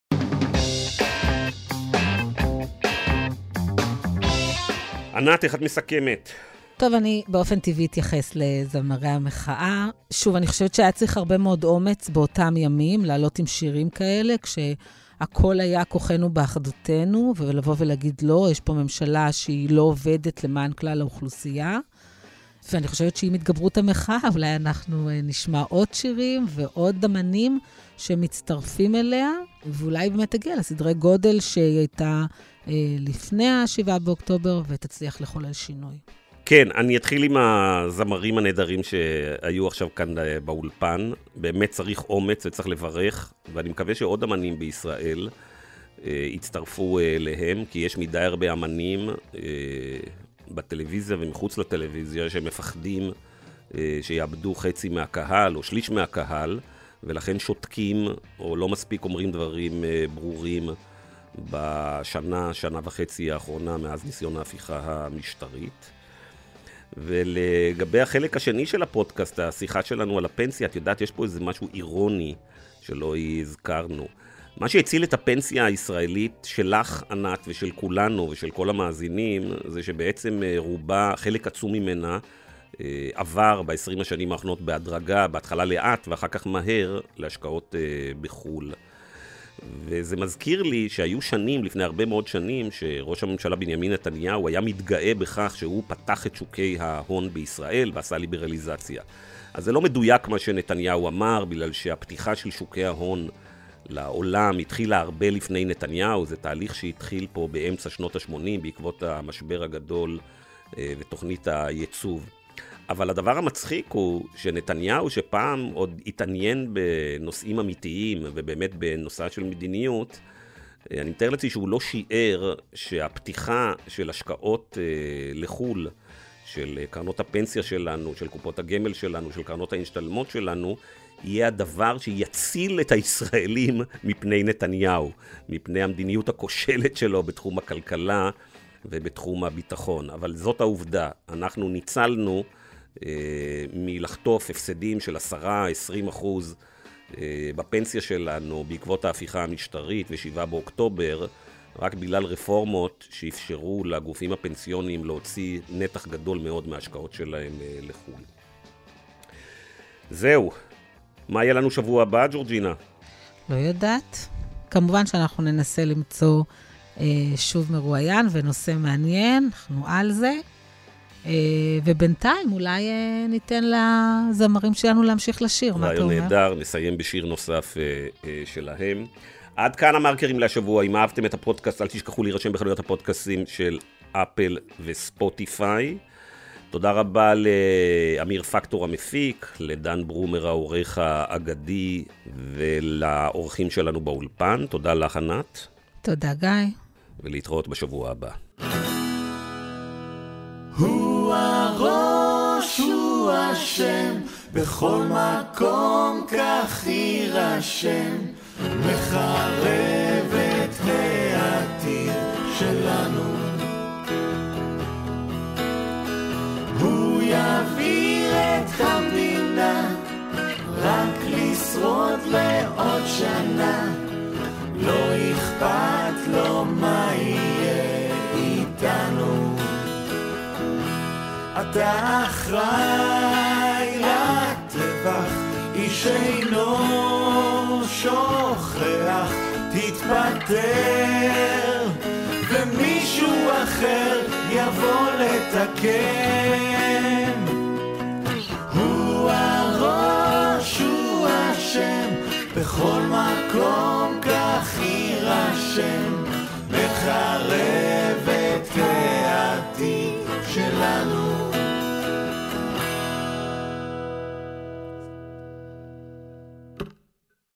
ענת, איך את מסכמת? טוב, אני באופן טבעי אתייחס לזמרי המחאה. שוב, אני חושבת שהיה צריך הרבה מאוד אומץ באותם ימים, לעלות עם שירים כאלה, כשהכל היה כוחנו באחדותנו, ולבוא ולהגיד לא, יש פה ממשלה שהיא לא עובדת למען כלל האוכלוסייה. ואני חושבת שעם התגברות המחאה, אולי אנחנו נשמע עוד שירים ועוד דמנים שמצטרפים אליה, ואולי באמת תגיע לסדרי גודל שהיא הייתה אה, לפני השבעה באוקטובר, ותצליח לחולל שינוי. כן, אני אתחיל עם הזמרים הנהדרים שהיו עכשיו כאן באולפן. באמת צריך אומץ וצריך לברך, ואני מקווה שעוד אמנים בישראל אה, יצטרפו אה, להם, כי יש מדי הרבה אמנים אה, בטלוויזיה ומחוץ לטלוויזיה שמפחדים אה, שיאבדו חצי מהקהל או שליש מהקהל, ולכן שותקים או לא מספיק אומרים דברים אה, ברורים בשנה, שנה וחצי האחרונה מאז ניסיון ההפיכה המשטרית. ולגבי החלק השני של הפודקאסט, השיחה שלנו על הפנסיה, את יודעת, יש פה איזה משהו אירוני שלא הזכרנו. מה שהציל את הפנסיה הישראלית שלך, ענת, ושל כולנו ושל כל המאזינים, זה שבעצם רובה, חלק עצום ממנה, עבר ב-עשרים השנים האחרונות בהדרגה, בהתחלה לאט ואחר כך מהר, להשקעות בחול. וזה מזכיר לי שהיו שנים, לפני הרבה מאוד שנים, שראש הממשלה בנימין נתניהו היה מתגאה בכך שהוא פתח את שוקי ההון בישראל ועשה ליברליזציה. אז זה לא מדויק מה שנתניהו אמר, בגלל שהפתיחה של שוקי ההון לעולם התחילה הרבה לפני נתניהו, זה תהליך שהתחיל פה באמצע שנות ה-שמונים בעקבות המשבר הגדול ותוכנית הייצוב. אבל הדבר המצחיק הוא שנתניהו, שפעם עוד התעניין בנושאים אמיתיים ובאמת בנושא של מדיניות, אני מתאר לעצמי שהוא לא שיער שהפתיחה של השקעות לחול, של קרנות הפנסיה שלנו, של קופות הגמל שלנו, של קרנות ההשתלמות שלנו, יהיה הדבר שיציל את הישראלים מפני נתניהו, מפני המדיניות הכושלת שלו בתחום הכלכלה ובתחום הביטחון. אבל זאת העובדה, אנחנו ניצלנו מלחטוף הפסדים של עשרה עשרים אחוז בפנסיה שלנו בעקבות ההפיכה המשטרית ושבעה באוקטובר, רק בגלל רפורמות שאפשרו לגופים הפנסיוניים להוציא נתח גדול מאוד מההשקעות שלהם לחו"ל. זהו. מה יהיה לנו שבוע הבא, ג'ורג'ינה? לא יודעת. כמובן שאנחנו ננסה למצוא אה, שוב מרואיין ונושא מעניין, אנחנו על זה. ובינתיים אולי ניתן לזמרים שלנו להמשיך לשיר, מה אתה אומר? רעיון נהדר, נסיים בשיר נוסף שלהם. עד כאן המרקרים להשבוע. אם אהבתם את הפודקאסט, אל תשכחו להירשם בחנויות הפודקאסטים של אפל וספוטיפיי. תודה רבה לאמיר פקטור המפיק, לדן ברומר העורך האגדי, ולאורחים שלנו באולפן. תודה לך, ענת. תודה, גיא. ולהתראות בשבוע הבא. הוא הראש, הוא השם, בכל מקום כך יירשם, מחרב את העתיד שלנו. הוא יעביר את המדינה, רק לשרוד לעוד שנה, לא אכפת לו מה יהיה איתנו. אתה אחראי לטבח, איש אינו שוכח, תתפטר ומישהו אחר יבוא לתקן. הוא הראש, הוא השם, בכל מקום כך יירשם, מחרב את העתיד שלנו.